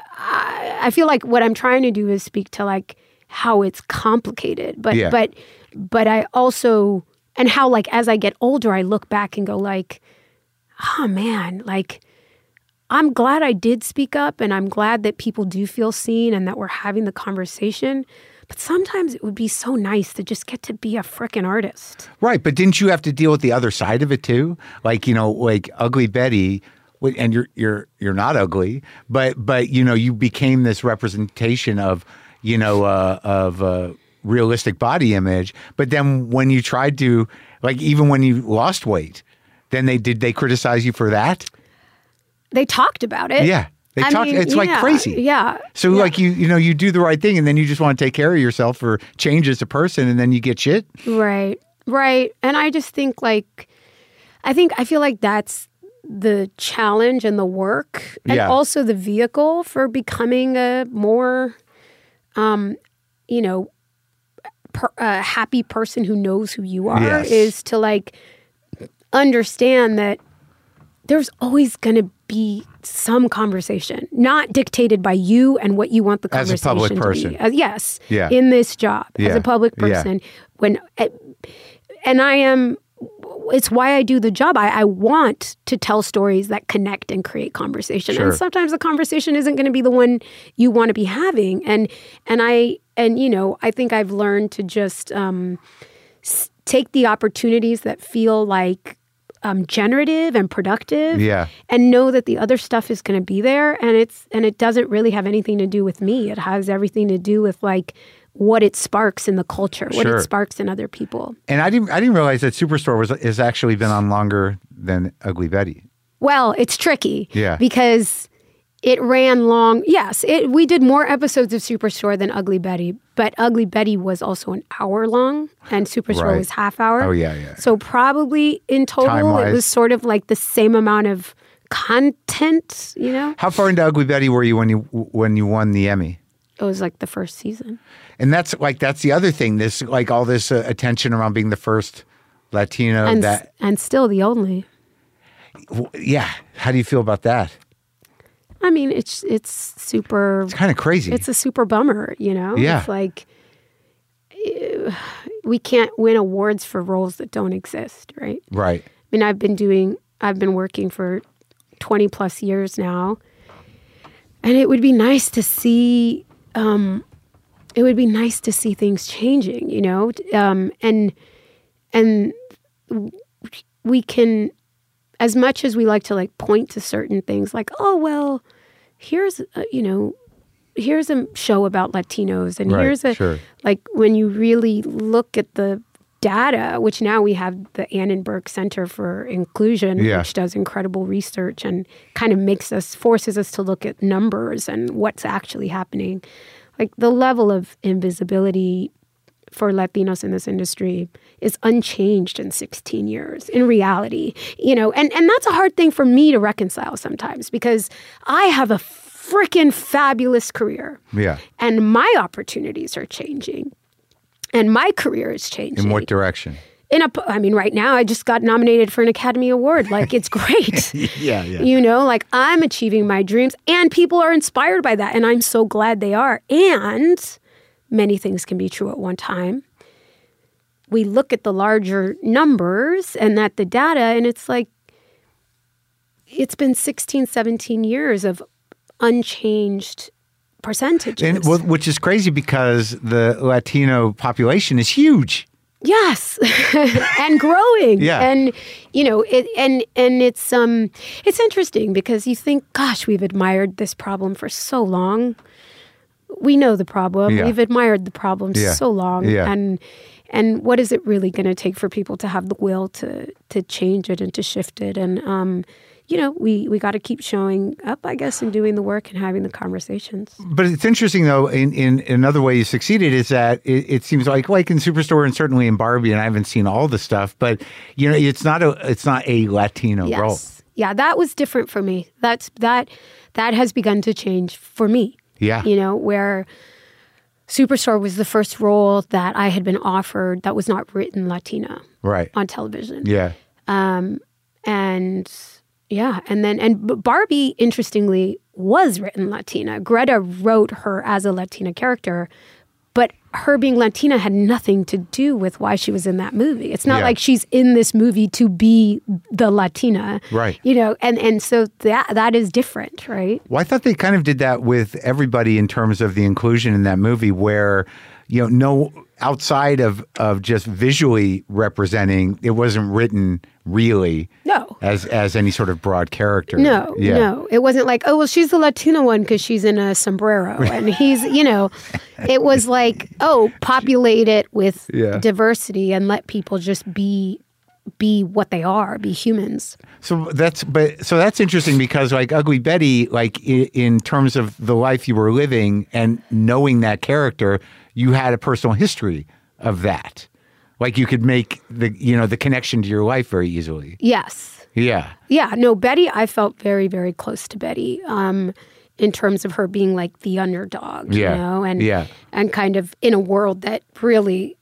I, I feel like what I'm trying to do is speak to, like, how it's complicated. But, yeah. but, but I also, and how, like, as I get older, I look back and go, like, oh, man, like, I'm glad I did speak up, and I'm glad that people do feel seen and that we're having the conversation. But sometimes it would be so nice to just get to be a frickin' artist. Right. But didn't you have to deal with the other side of it too? Like, you know, like Ugly Betty, and you're you're you're not ugly, but but you know, you became this representation of, you know, uh, of uh, realistic body image. But then when you tried to, like, even when you lost weight, then they did they criticize you for that? They talked about it. Yeah. They I talk. mean, it's yeah, like crazy. Yeah. So yeah. like you, you know, you do the right thing, and then you just want to take care of yourself or change as a person, and then you get shit. Right. Right. And I just think like, I think I feel like that's the challenge and the work, and yeah. also the vehicle for becoming a more, um, you know, per, a happy person who knows who you are. Yes. Is to like understand that there's always going to be some conversation, not dictated by you and what you want the conversation as a public person. to be. As, yes, yeah. in this job yeah. as a public person, yeah. when and I am. It's why I do the job. I, I want to tell stories that connect and create conversation. Sure. And sometimes the conversation isn't going to be the one you want to be having. And and I and you know I think I've learned to just um, s- take the opportunities that feel like Um, generative and productive, yeah, and know that the other stuff is going to be there, and it's and it doesn't really have anything to do with me. It has everything to do with like what it sparks in the culture, what sure. it sparks in other people. And I didn't I didn't realize that Superstore was has actually been on longer than Ugly Betty. Well, it's tricky, yeah, because it ran long. Yes, it, we did more episodes of Superstore than Ugly Betty, but Ugly Betty was also an hour long, and Superstore right. was half hour. Oh, yeah, yeah. So probably in total, Time-wise. it was sort of like the same amount of content, you know? How far into Ugly Betty were you when you when you won the Emmy? It was like the first season. And that's like that's the other thing. This like all this uh, attention around being the first Latino and, that and still the only. Yeah. How do you feel about that? I mean, it's it's super. It's kind of crazy. It's a super bummer, you know. Yeah. It's like uh, we can't win awards for roles that don't exist, right? Right. I mean, I've been doing. I've been working for twenty plus years now, and it would be nice to see. Um, it would be nice to see things changing, you know, um, and and we can. As much as we like to like point to certain things like, oh, well, here's, a, you know, here's a show about Latinos and right, here's a, sure. like when you really look at the data, which now we have the Annenberg Center for Inclusion, yeah. which does incredible research and kind of makes us, forces us to look at numbers and what's actually happening. Like the level of invisibility for Latinos in this industry is unchanged in sixteen years in reality, you know, and, and that's a hard thing for me to reconcile sometimes because I have a freaking fabulous career. Yeah. And my opportunities are changing and my career is changing. In what direction? In a, I mean, right now I just got nominated for an Academy Award. Like it's great. yeah, yeah. You know, like I'm achieving my dreams and people are inspired by that. And I'm so glad they are. And many things can be true at one time. We look at the larger numbers and at the data, and it's like, it's been sixteen, seventeen years of unchanged percentages. And, well, which is crazy because the Latino population is huge. Yes, and growing. Yeah. And, you know, it, and and it's um it's interesting because you think, gosh, we've admired this problem for so long. We know the problem. Yeah. We've admired the problem Yeah. so long. Yeah. And and what is it really going to take for people to have the will to to change it and to shift it? And, um, you know, we, we got to keep showing up, I guess, and doing the work and having the conversations. But it's interesting, though, in, in, in another way you succeeded is that it, it seems like, like in Superstore and certainly in Barbie, and I haven't seen all the stuff, but, you know, it's not a it's not a Latino Yes. role. Yeah, that was different for me. That's that that has begun to change for me. Yeah. You know, where Superstore was the first role that I had been offered that was not written Latina Right. on television. Yeah. Um, and yeah, and then and B- Barbie, interestingly, was written Latina. Greta wrote her as a Latina character, but her being Latina had nothing to do with why she was in that movie. It's not Yeah. like she's in this movie to be the Latina. Right. You know, and, and so that that is different, right? Well, I thought they kind of did that with everybody in terms of the inclusion in that movie where, you know, no outside of, of just visually representing, it wasn't written really No. as as any sort of broad character. No, Yeah. no. It wasn't like, oh, well, she's the Latina one because she's in a sombrero. And he's, you know, it was like, oh, populate it with Yeah. diversity and let people just be be what they are, be humans. So that's but so that's interesting because like Ugly Betty, like in, in terms of the life you were living and knowing that character, you had a personal history of that. Like you could make the you know the connection to your life very easily. Yes. Yeah. Yeah. No, Betty, I felt very, very close to Betty um, in terms of her being like the underdog, Yeah. you know, and Yeah. and kind of in a world that really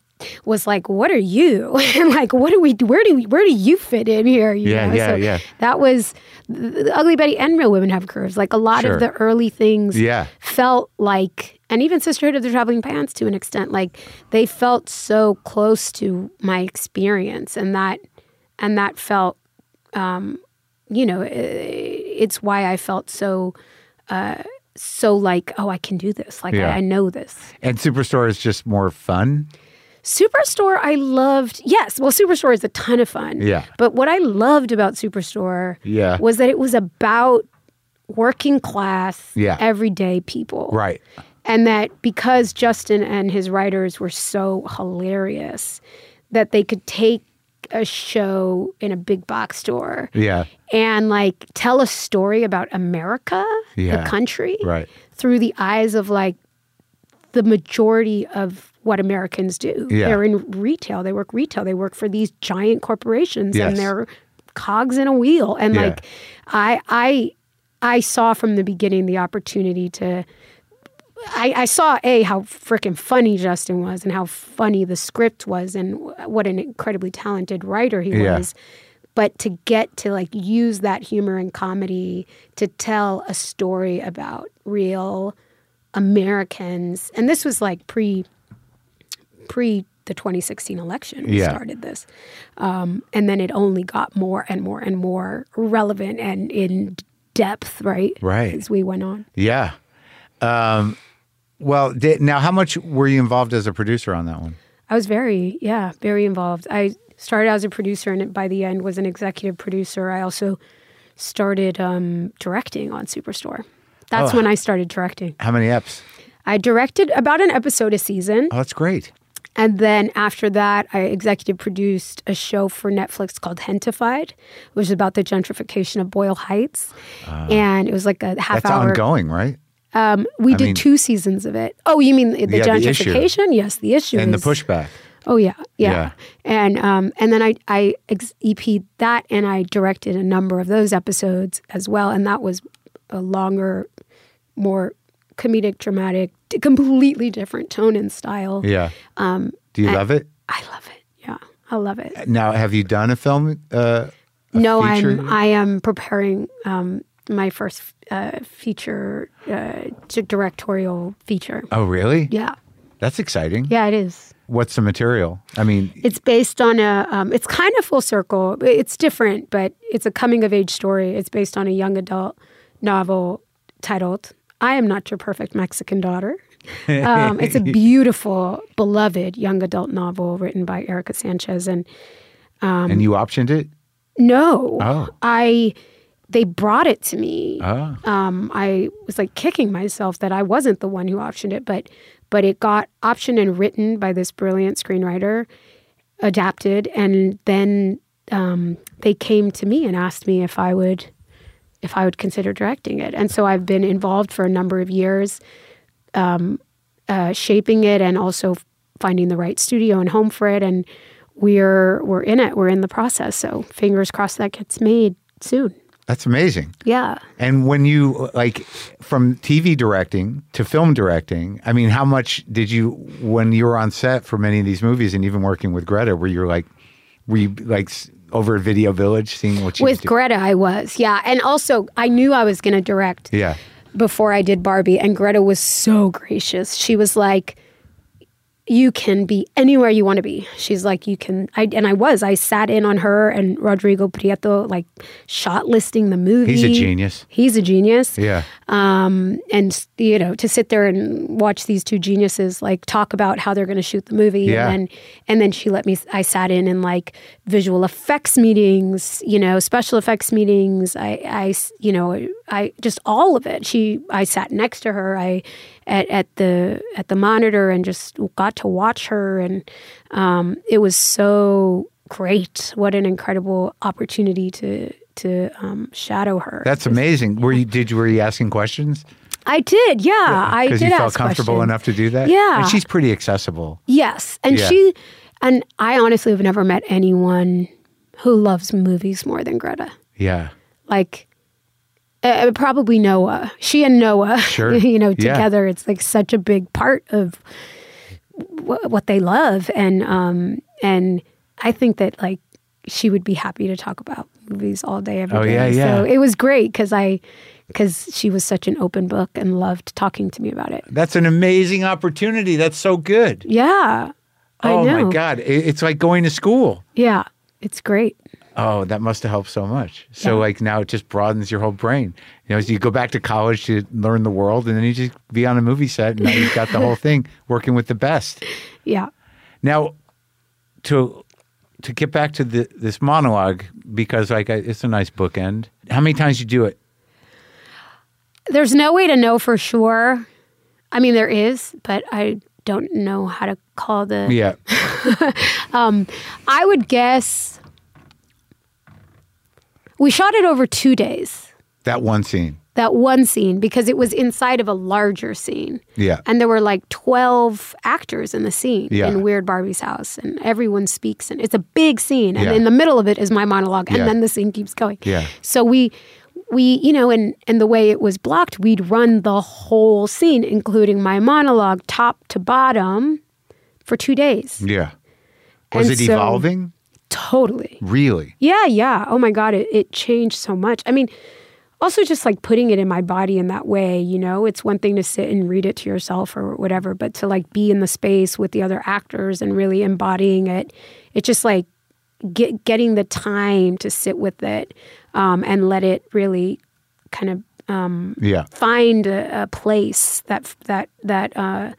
was like, what are you? And like, what do we do? Where do we, where do you fit in here? You Yeah, know? yeah, so yeah. That was the Ugly Betty and Real Women Have Curves. Like a lot Sure. of the early things Yeah. felt like, and even Sisterhood of the Traveling Pants to an extent, like they felt so close to my experience, and that and that felt, um, you know, it, it's why I felt so. Uh, so like, oh, I can do this. Like, Yeah. I, I know this. And Superstore is just more fun. Superstore, I loved. Yes, well, Superstore is a ton of fun. Yeah. But what I loved about Superstore Yeah. was that it was about working class, Yeah. everyday people. Right. And that because Justin and his writers were so hilarious, that they could take a show in a big box store Yeah. and like tell a story about America, Yeah. the country, Right. through the eyes of like the majority of what Americans do. Yeah. They're in retail. They work retail. They work for these giant corporations Yes. and they're cogs in a wheel. And Yeah. like, I, I, I saw from the beginning the opportunity to, I, I saw A, how freaking funny Justin was and how funny the script was and what an incredibly talented writer he Yeah. was. But to get to like use that humor and comedy to tell a story about real Americans. And this was like pre, pre the twenty sixteen election. We Yeah. started this. Um, and then it only got more and more and more relevant and in depth, right? Right. As we went on. Yeah. Um, well, did, now how much were you involved as a producer on that one? I was very, yeah, very involved. I started as a producer and by the end was an executive producer. I also started um, directing on Superstore. That's Oh. when I started directing. How many eps? I directed about an episode a season. Oh, that's great. And then after that, I executive produced a show for Netflix called Hentified, which is about the gentrification of Boyle Heights. And it was like a half That's hour. ongoing, right? Um, we I did mean- two seasons of it. Oh, you mean the, the Yeah, the issue. gentrification? Yes, the issue. And the is- pushback. Oh yeah, yeah. Yeah. And um, and then I I ex- E P'd that and I directed a number of those episodes as well. And that was a longer, more comedic, dramatic, t- completely different tone and style. Yeah. Um, Do you and- love it? I love it. Yeah, I love it. Now, have you done a film? Uh, a No, feature? I'm I am preparing um, my first uh, feature, uh, t- directorial feature. Oh, really? Yeah, That's exciting. yeah, it is. What's the material? I mean, It's based on a, um, it's kind of full circle. It's different, but it's a coming of age story. It's based on a young adult novel titled I Am Not Your Perfect Mexican Daughter. Um, it's a beautiful, beloved young adult novel written by Erica Sanchez. And and you optioned it? no, Oh. I, they brought it to me. Oh. Um, I was like kicking myself that I wasn't the one who optioned it, but but it got optioned and written by this brilliant screenwriter, adapted, and then um, they came to me and asked me if I would if I would consider directing it. And so I've been involved for a number of years, um, uh, shaping it and also finding the right studio and home for it. And we're we're in it. We're in the process. So fingers crossed that gets made soon. That's amazing. Yeah. And when you, like, from T V directing to film directing, I mean, how much did you, when you were on set for many of these movies and even working with Greta, were you like, were you like s- over at Video Village seeing what she With was doing? Greta, I was, yeah. And also, I knew I was going to direct Yeah. before I did Barbie, and Greta was so gracious. She was like, you can be anywhere you want to be. She's like, you can, I, and I was. I sat in on her and Rodrigo Prieto, like, shot listing the movie. He's a genius. He's a genius. Yeah. Um, and, you know, to sit there and watch these two geniuses, like, talk about how they're going to shoot the movie. Yeah. And then, and then she let me, I sat in in, like, visual effects meetings, you know, special effects meetings. I, I, you know, I, just all of it. She, I sat next to her. I, at, at the, at the monitor and just got to watch her. And, um, it was so great. What an incredible opportunity to, to, um, shadow her. That's amazing. Were you, did you, were you asking questions? I did, yeah. I did Because you felt ask comfortable questions. enough to do that? Yeah. And she's pretty accessible. Yes, and Yeah. she, and I honestly have never met anyone who loves movies more than Greta. Yeah. Like, uh, probably Noah. She and Noah, Sure. you know, Yeah. together. It's like such a big part of w- what they love, and um, and I think that like she would be happy to talk about movies all day, every day. Oh, yeah, yeah. So it was great because I, because she was such an open book and loved talking to me about it. That's an amazing opportunity. That's so good. Yeah, I Oh, know. my God. It- It's like going to school. Yeah, it's great. Oh, that must have helped so much. So, Yeah. like, now it just broadens your whole brain. You know, so you go back to college to learn the world, and then you just be on a movie set, and now you've got the whole thing working with the best. Yeah. Now, to to get back to the, this monologue, because like I, it's a nice bookend. How many times you do it? There's no way to know for sure. I mean, there is, but I don't know how to call the. Yeah. I would guess we shot it over two days. That one scene. that one scene, because it was inside of a larger scene. Yeah. And there were like twelve actors in the scene Yeah. in Weird Barbie's house, and everyone speaks, and it's a big scene. And Yeah. in the middle of it is my monologue, and Yeah. then the scene keeps going. Yeah. So we, we, you know, and, and the way it was blocked, we'd run the whole scene, including my monologue, top to bottom, for two days. Yeah. Was And it so- evolving? Totally. Really? Yeah, yeah. Oh my God, it, it changed so much. I mean, also just like putting it in my body in that way, you know, it's one thing to sit and read it to yourself or whatever, but to like be in the space with the other actors and really embodying it, it's just like get, getting the time to sit with it um, and let it really kind of um, Yeah. find a, a place that, that, that, uh,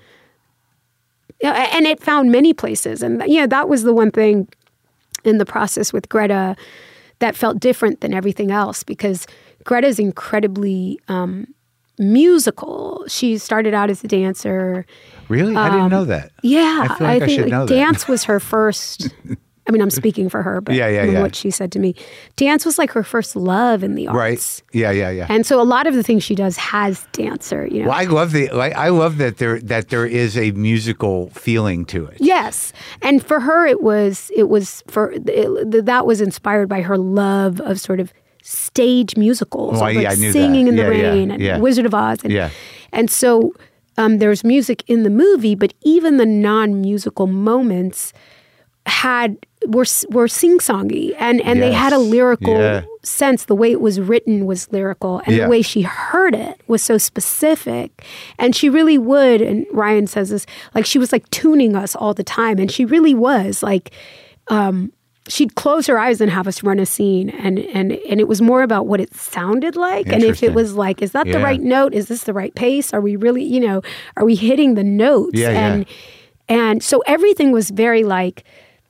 yeah, and it found many places. And yeah, that was the one thing in the process with Greta that felt different than everything else, because Greta's incredibly um, musical. She started out as a dancer. Really? I didn't know that. Yeah, I feel like I think should know that. dance was her first. I mean, I'm speaking for her, but Yeah, yeah, from yeah. what she said to me, dance was like her first love in the arts. Right. Yeah, yeah, yeah. And so a lot of the things she does has dancer, you know. Well, I love the like, I love that there that there is a musical feeling to it. Yes, and for her, it was it was for it, that was inspired by her love of sort of stage musicals, Oh, of, yeah, like I knew Singing that. in the Yeah, yeah, Rain and yeah. Wizard of Oz, and Yeah. and so um, there's music in the movie, but even the non-musical moments had were were sing-songy, and and they had a Yes. lyrical Yeah. sense. The way it was written was lyrical, and Yeah. the way she heard it was so specific. And she really would, and Ryan says this, like she was like tuning us all the time, and she really was like, um, she'd close her eyes and have us run a scene, and and and it was more about what it sounded like, and if it Interesting. was like, is that the Yeah. right note? Is this the right pace? Are we really, you know, are we hitting the notes? Yeah, yeah. and and so everything was very like,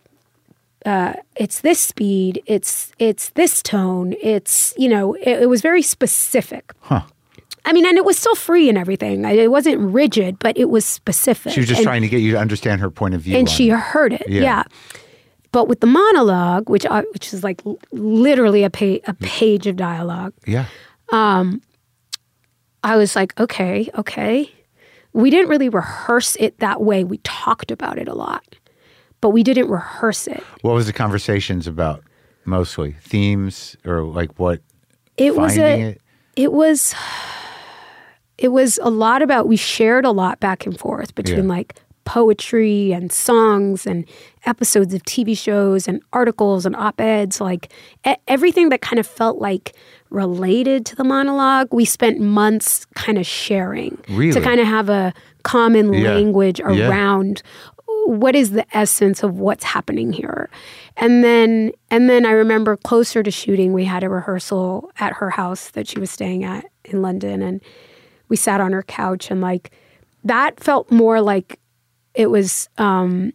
uh, it's this speed, it's it's this tone, it's, you know, it, it was very specific. Huh. I mean, and it was still free and everything. I- It wasn't rigid, but it was specific. She was just and, trying to get you to understand her point of view. and on she it. heard it. Yeah. Yeah. But with the monologue, which I, which is like l- literally a pa- a page of dialogue, Yeah. I was like, okay, okay. We didn't really rehearse it that way. We talked about it a lot, but we didn't rehearse it. What was the conversations about mostly? Themes or like what? It was finding a, it? it was, it was a lot about, we shared a lot back and forth between Yeah. like poetry and songs and episodes of T V shows and articles and op-eds, like e- everything that kind of felt like related to the monologue. We spent months kind of sharing Really? to kind of have a common Yeah. language Yeah. around what is the essence of what's happening here. And then and then I remember closer to shooting, we had a rehearsal at her house that she was staying at in London, and we sat on her couch, and like that felt more like it was um,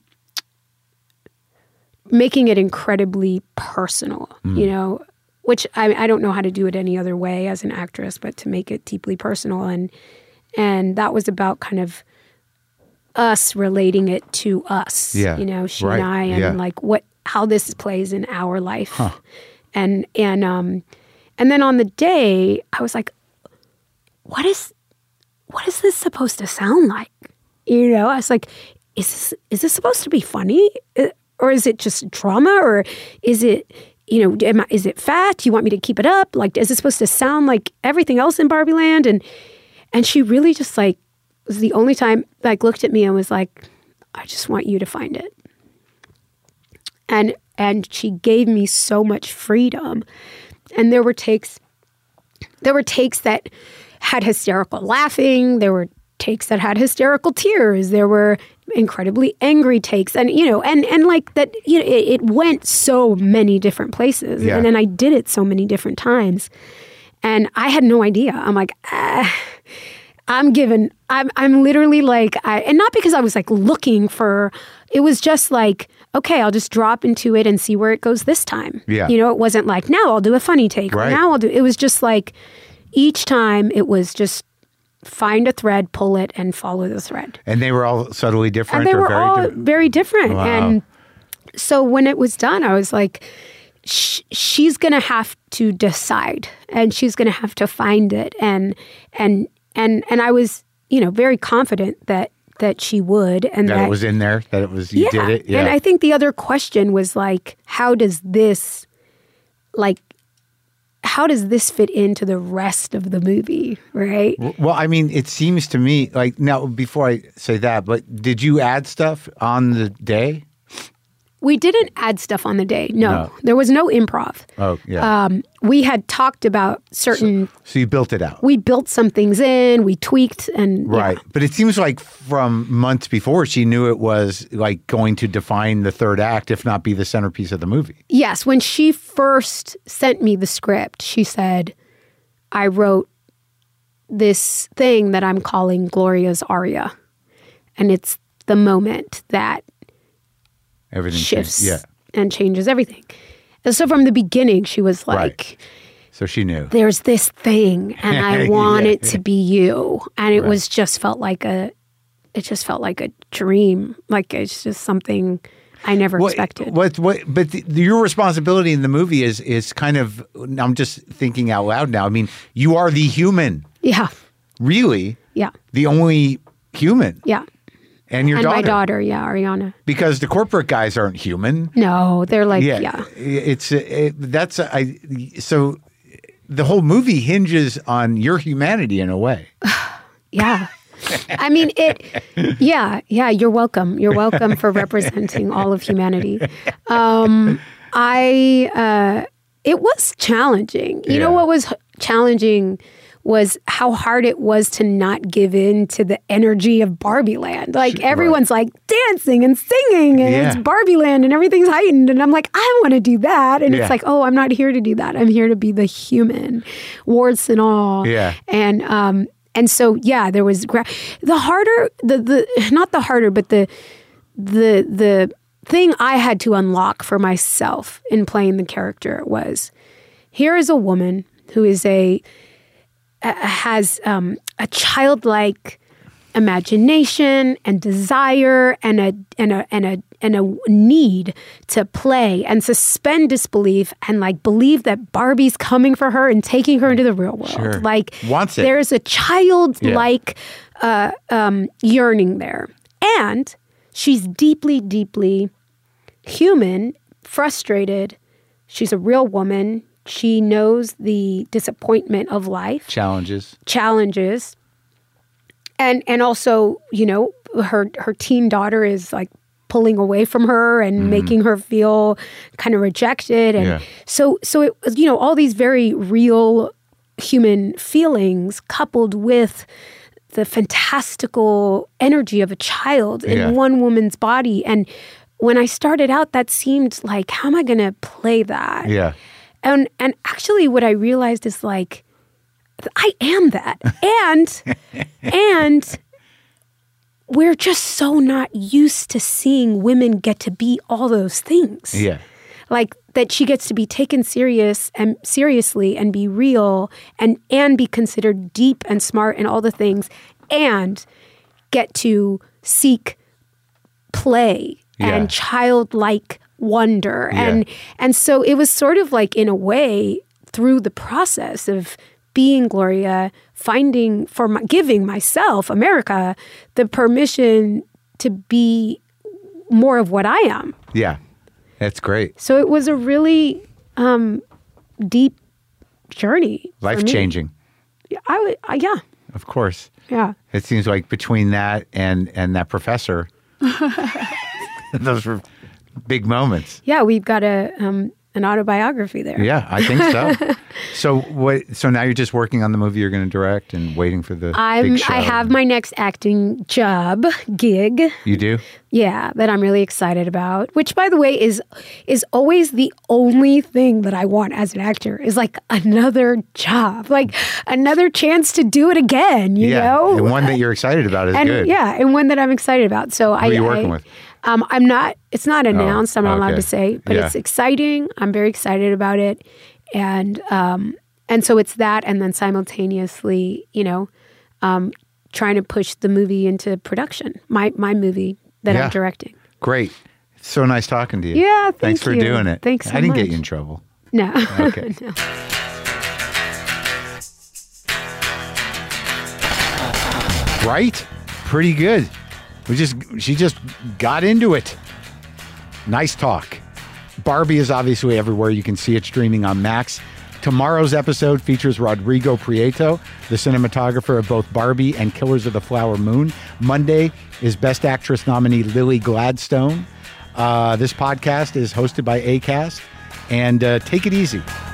making it incredibly personal, you know, which I, I don't know how to do it any other way as an actress, but to make it deeply personal. And and that was about kind of us relating it to us, Yeah, you know, she right, and I, and yeah. like what how this plays in our life. And and um and then on the day, I was like, what is what is this supposed to sound like? You know, I was like, is this is this supposed to be funny, Uh, or is it just drama, or is it, you know, am I, is it fat? Do you want me to keep it up? Like, is it supposed to sound like everything else in Barbie Land? And and she really just like was the only time like looked at me and was like, I just want you to find it. And and she gave me so much freedom. And there were takes, there were takes that had hysterical laughing. There were takes that had hysterical tears. There were incredibly angry takes, and you know, and and like that, you know, it, it went so many different places, Yeah. and then I did it so many different times, and I had no idea. I'm like, ah, I'm given. I'm I'm literally like, I, and not because I was like looking for. It was just like, okay, I'll just drop into it and see where it goes this time. Yeah. You know, it wasn't like now I'll do a funny take. Right. Or now I'll do. It was just like each time it was just find a thread, pull it, and follow the thread. And they were all subtly different And they or were very all different? very different. Wow. And so when it was done, I was like, sh- she's going to have to decide, and she's going to have to find it. And and and and I was, you know, very confident that that she would, and that, that it was in there, that it was you yeah. did it. Yeah. And I think the other question was like, how does this, like, how does this fit into the rest of the movie, right? Well, I mean, it seems to me like, now, before I say that, but did you add stuff on the day? We didn't add stuff on the day. No, No. there was no improv. Oh, yeah. Um, we had talked about certain. So, so you built it out. We built some things in. We tweaked, and Right. yeah. But it seems like from months before, she knew it was like going to define the third act, if not be the centerpiece of the movie. Yes, when she first sent me the script, she said, I wrote this thing that I'm calling Gloria's aria. And it's the moment that Everything shifts changed. Yeah. and changes everything. And so from the beginning, she was like, Right. So she knew. there's this thing and I want Yeah. it to be you. And it Right. was just felt like a, it just felt like a dream. Like it's just something I never What, expected. what, what, but the, your responsibility in the movie is is kind of, I'm just thinking out loud now. I mean, you are the human, Yeah. really, Yeah. the only human. Yeah. And your and daughter. my daughter, yeah, Ariana. Because the corporate guys aren't human. No, they're like, Yeah, yeah. it's it, that's I. So the whole movie hinges on your humanity in a way. Yeah. I mean, it, yeah, yeah, you're welcome. You're welcome for representing all of humanity. Um, I, uh, it was challenging. You Yeah. know what was h- challenging was how hard it was to not give in to the energy of Barbie Land. Like Sure, everyone's like dancing and singing and Yeah. it's Barbie Land and everything's heightened. And I'm like, I want to do that. And Yeah. it's like, oh, I'm not here to do that. I'm here to be the human, warts and all. Yeah. And, um, and so, yeah, there was gra- the harder, the, the, not the harder, but the, the, the thing I had to unlock for myself in playing the character was, here is a woman who is a, a has um, a childlike imagination and desire and a and a and a and a need to play and suspend disbelief and like believe that Barbie's coming for her and taking her into the real world. Sure. Like Wants it. there's a childlike uh, um, yearning there, and she's deeply, deeply human, frustrated. She's a real woman. She knows the disappointment of life, Challenges. challenges, and and also, you know, her her teen daughter is like pulling away from her and making her feel kind of rejected, and Yeah. so so it was, you know, all these very real human feelings coupled with the fantastical energy of a child in Yeah. one woman's body. And when I started out, that seemed like, how am I going to play that? Yeah. And and actually what I realized is like, I am that. And and we're just so not used to seeing women get to be all those things. Yeah. Like that she gets to be taken serious and seriously and be real and and be considered deep and smart and all the things and get to seek play Yeah. and childlike wonder. Yeah. And and so it was sort of like, in a way, through the process of being Gloria, finding for my, giving myself, America, the permission to be more of what I am. Yeah. That's great. So it was a really um, deep journey. for me. Life changing. I would, I, yeah, Of course. yeah. It seems like between that and and that professor, those were big moments. Yeah, we've got a um, an autobiography there. Yeah, I think so. so what? So now you're just working on the movie you're going to direct and waiting for the I'm, big show. I have my next acting job, gig. You do? Yeah, that I'm really excited about. Which, by the way, is is always the only thing that I want as an actor, is like another job, like another chance to do it again. You yeah. know, And one that you're excited about is and good. yeah, and one that I'm excited about. So I, Who are you working I, with? Um, I'm not. It's not announced. I'm not allowed okay. to say, but Yeah. it's exciting. I'm very excited about it, and um, and so it's that, and then simultaneously, you know, um, trying to push the movie into production. My my movie that Yeah. I'm directing. Great. So nice talking to you. Yeah, thank Thanks for you. doing it. Thanks so I didn't much. get you in trouble. No. Okay. No. Right? Pretty good. We just she just got into it. Nice talk. Barbie is obviously everywhere. You can see it streaming on Max. Tomorrow's episode features Rodrigo Prieto, the cinematographer of both Barbie and Killers of the Flower Moon. Monday is Best Actress nominee Lily Gladstone. Uh, this podcast is hosted by Acast. And uh, take it easy.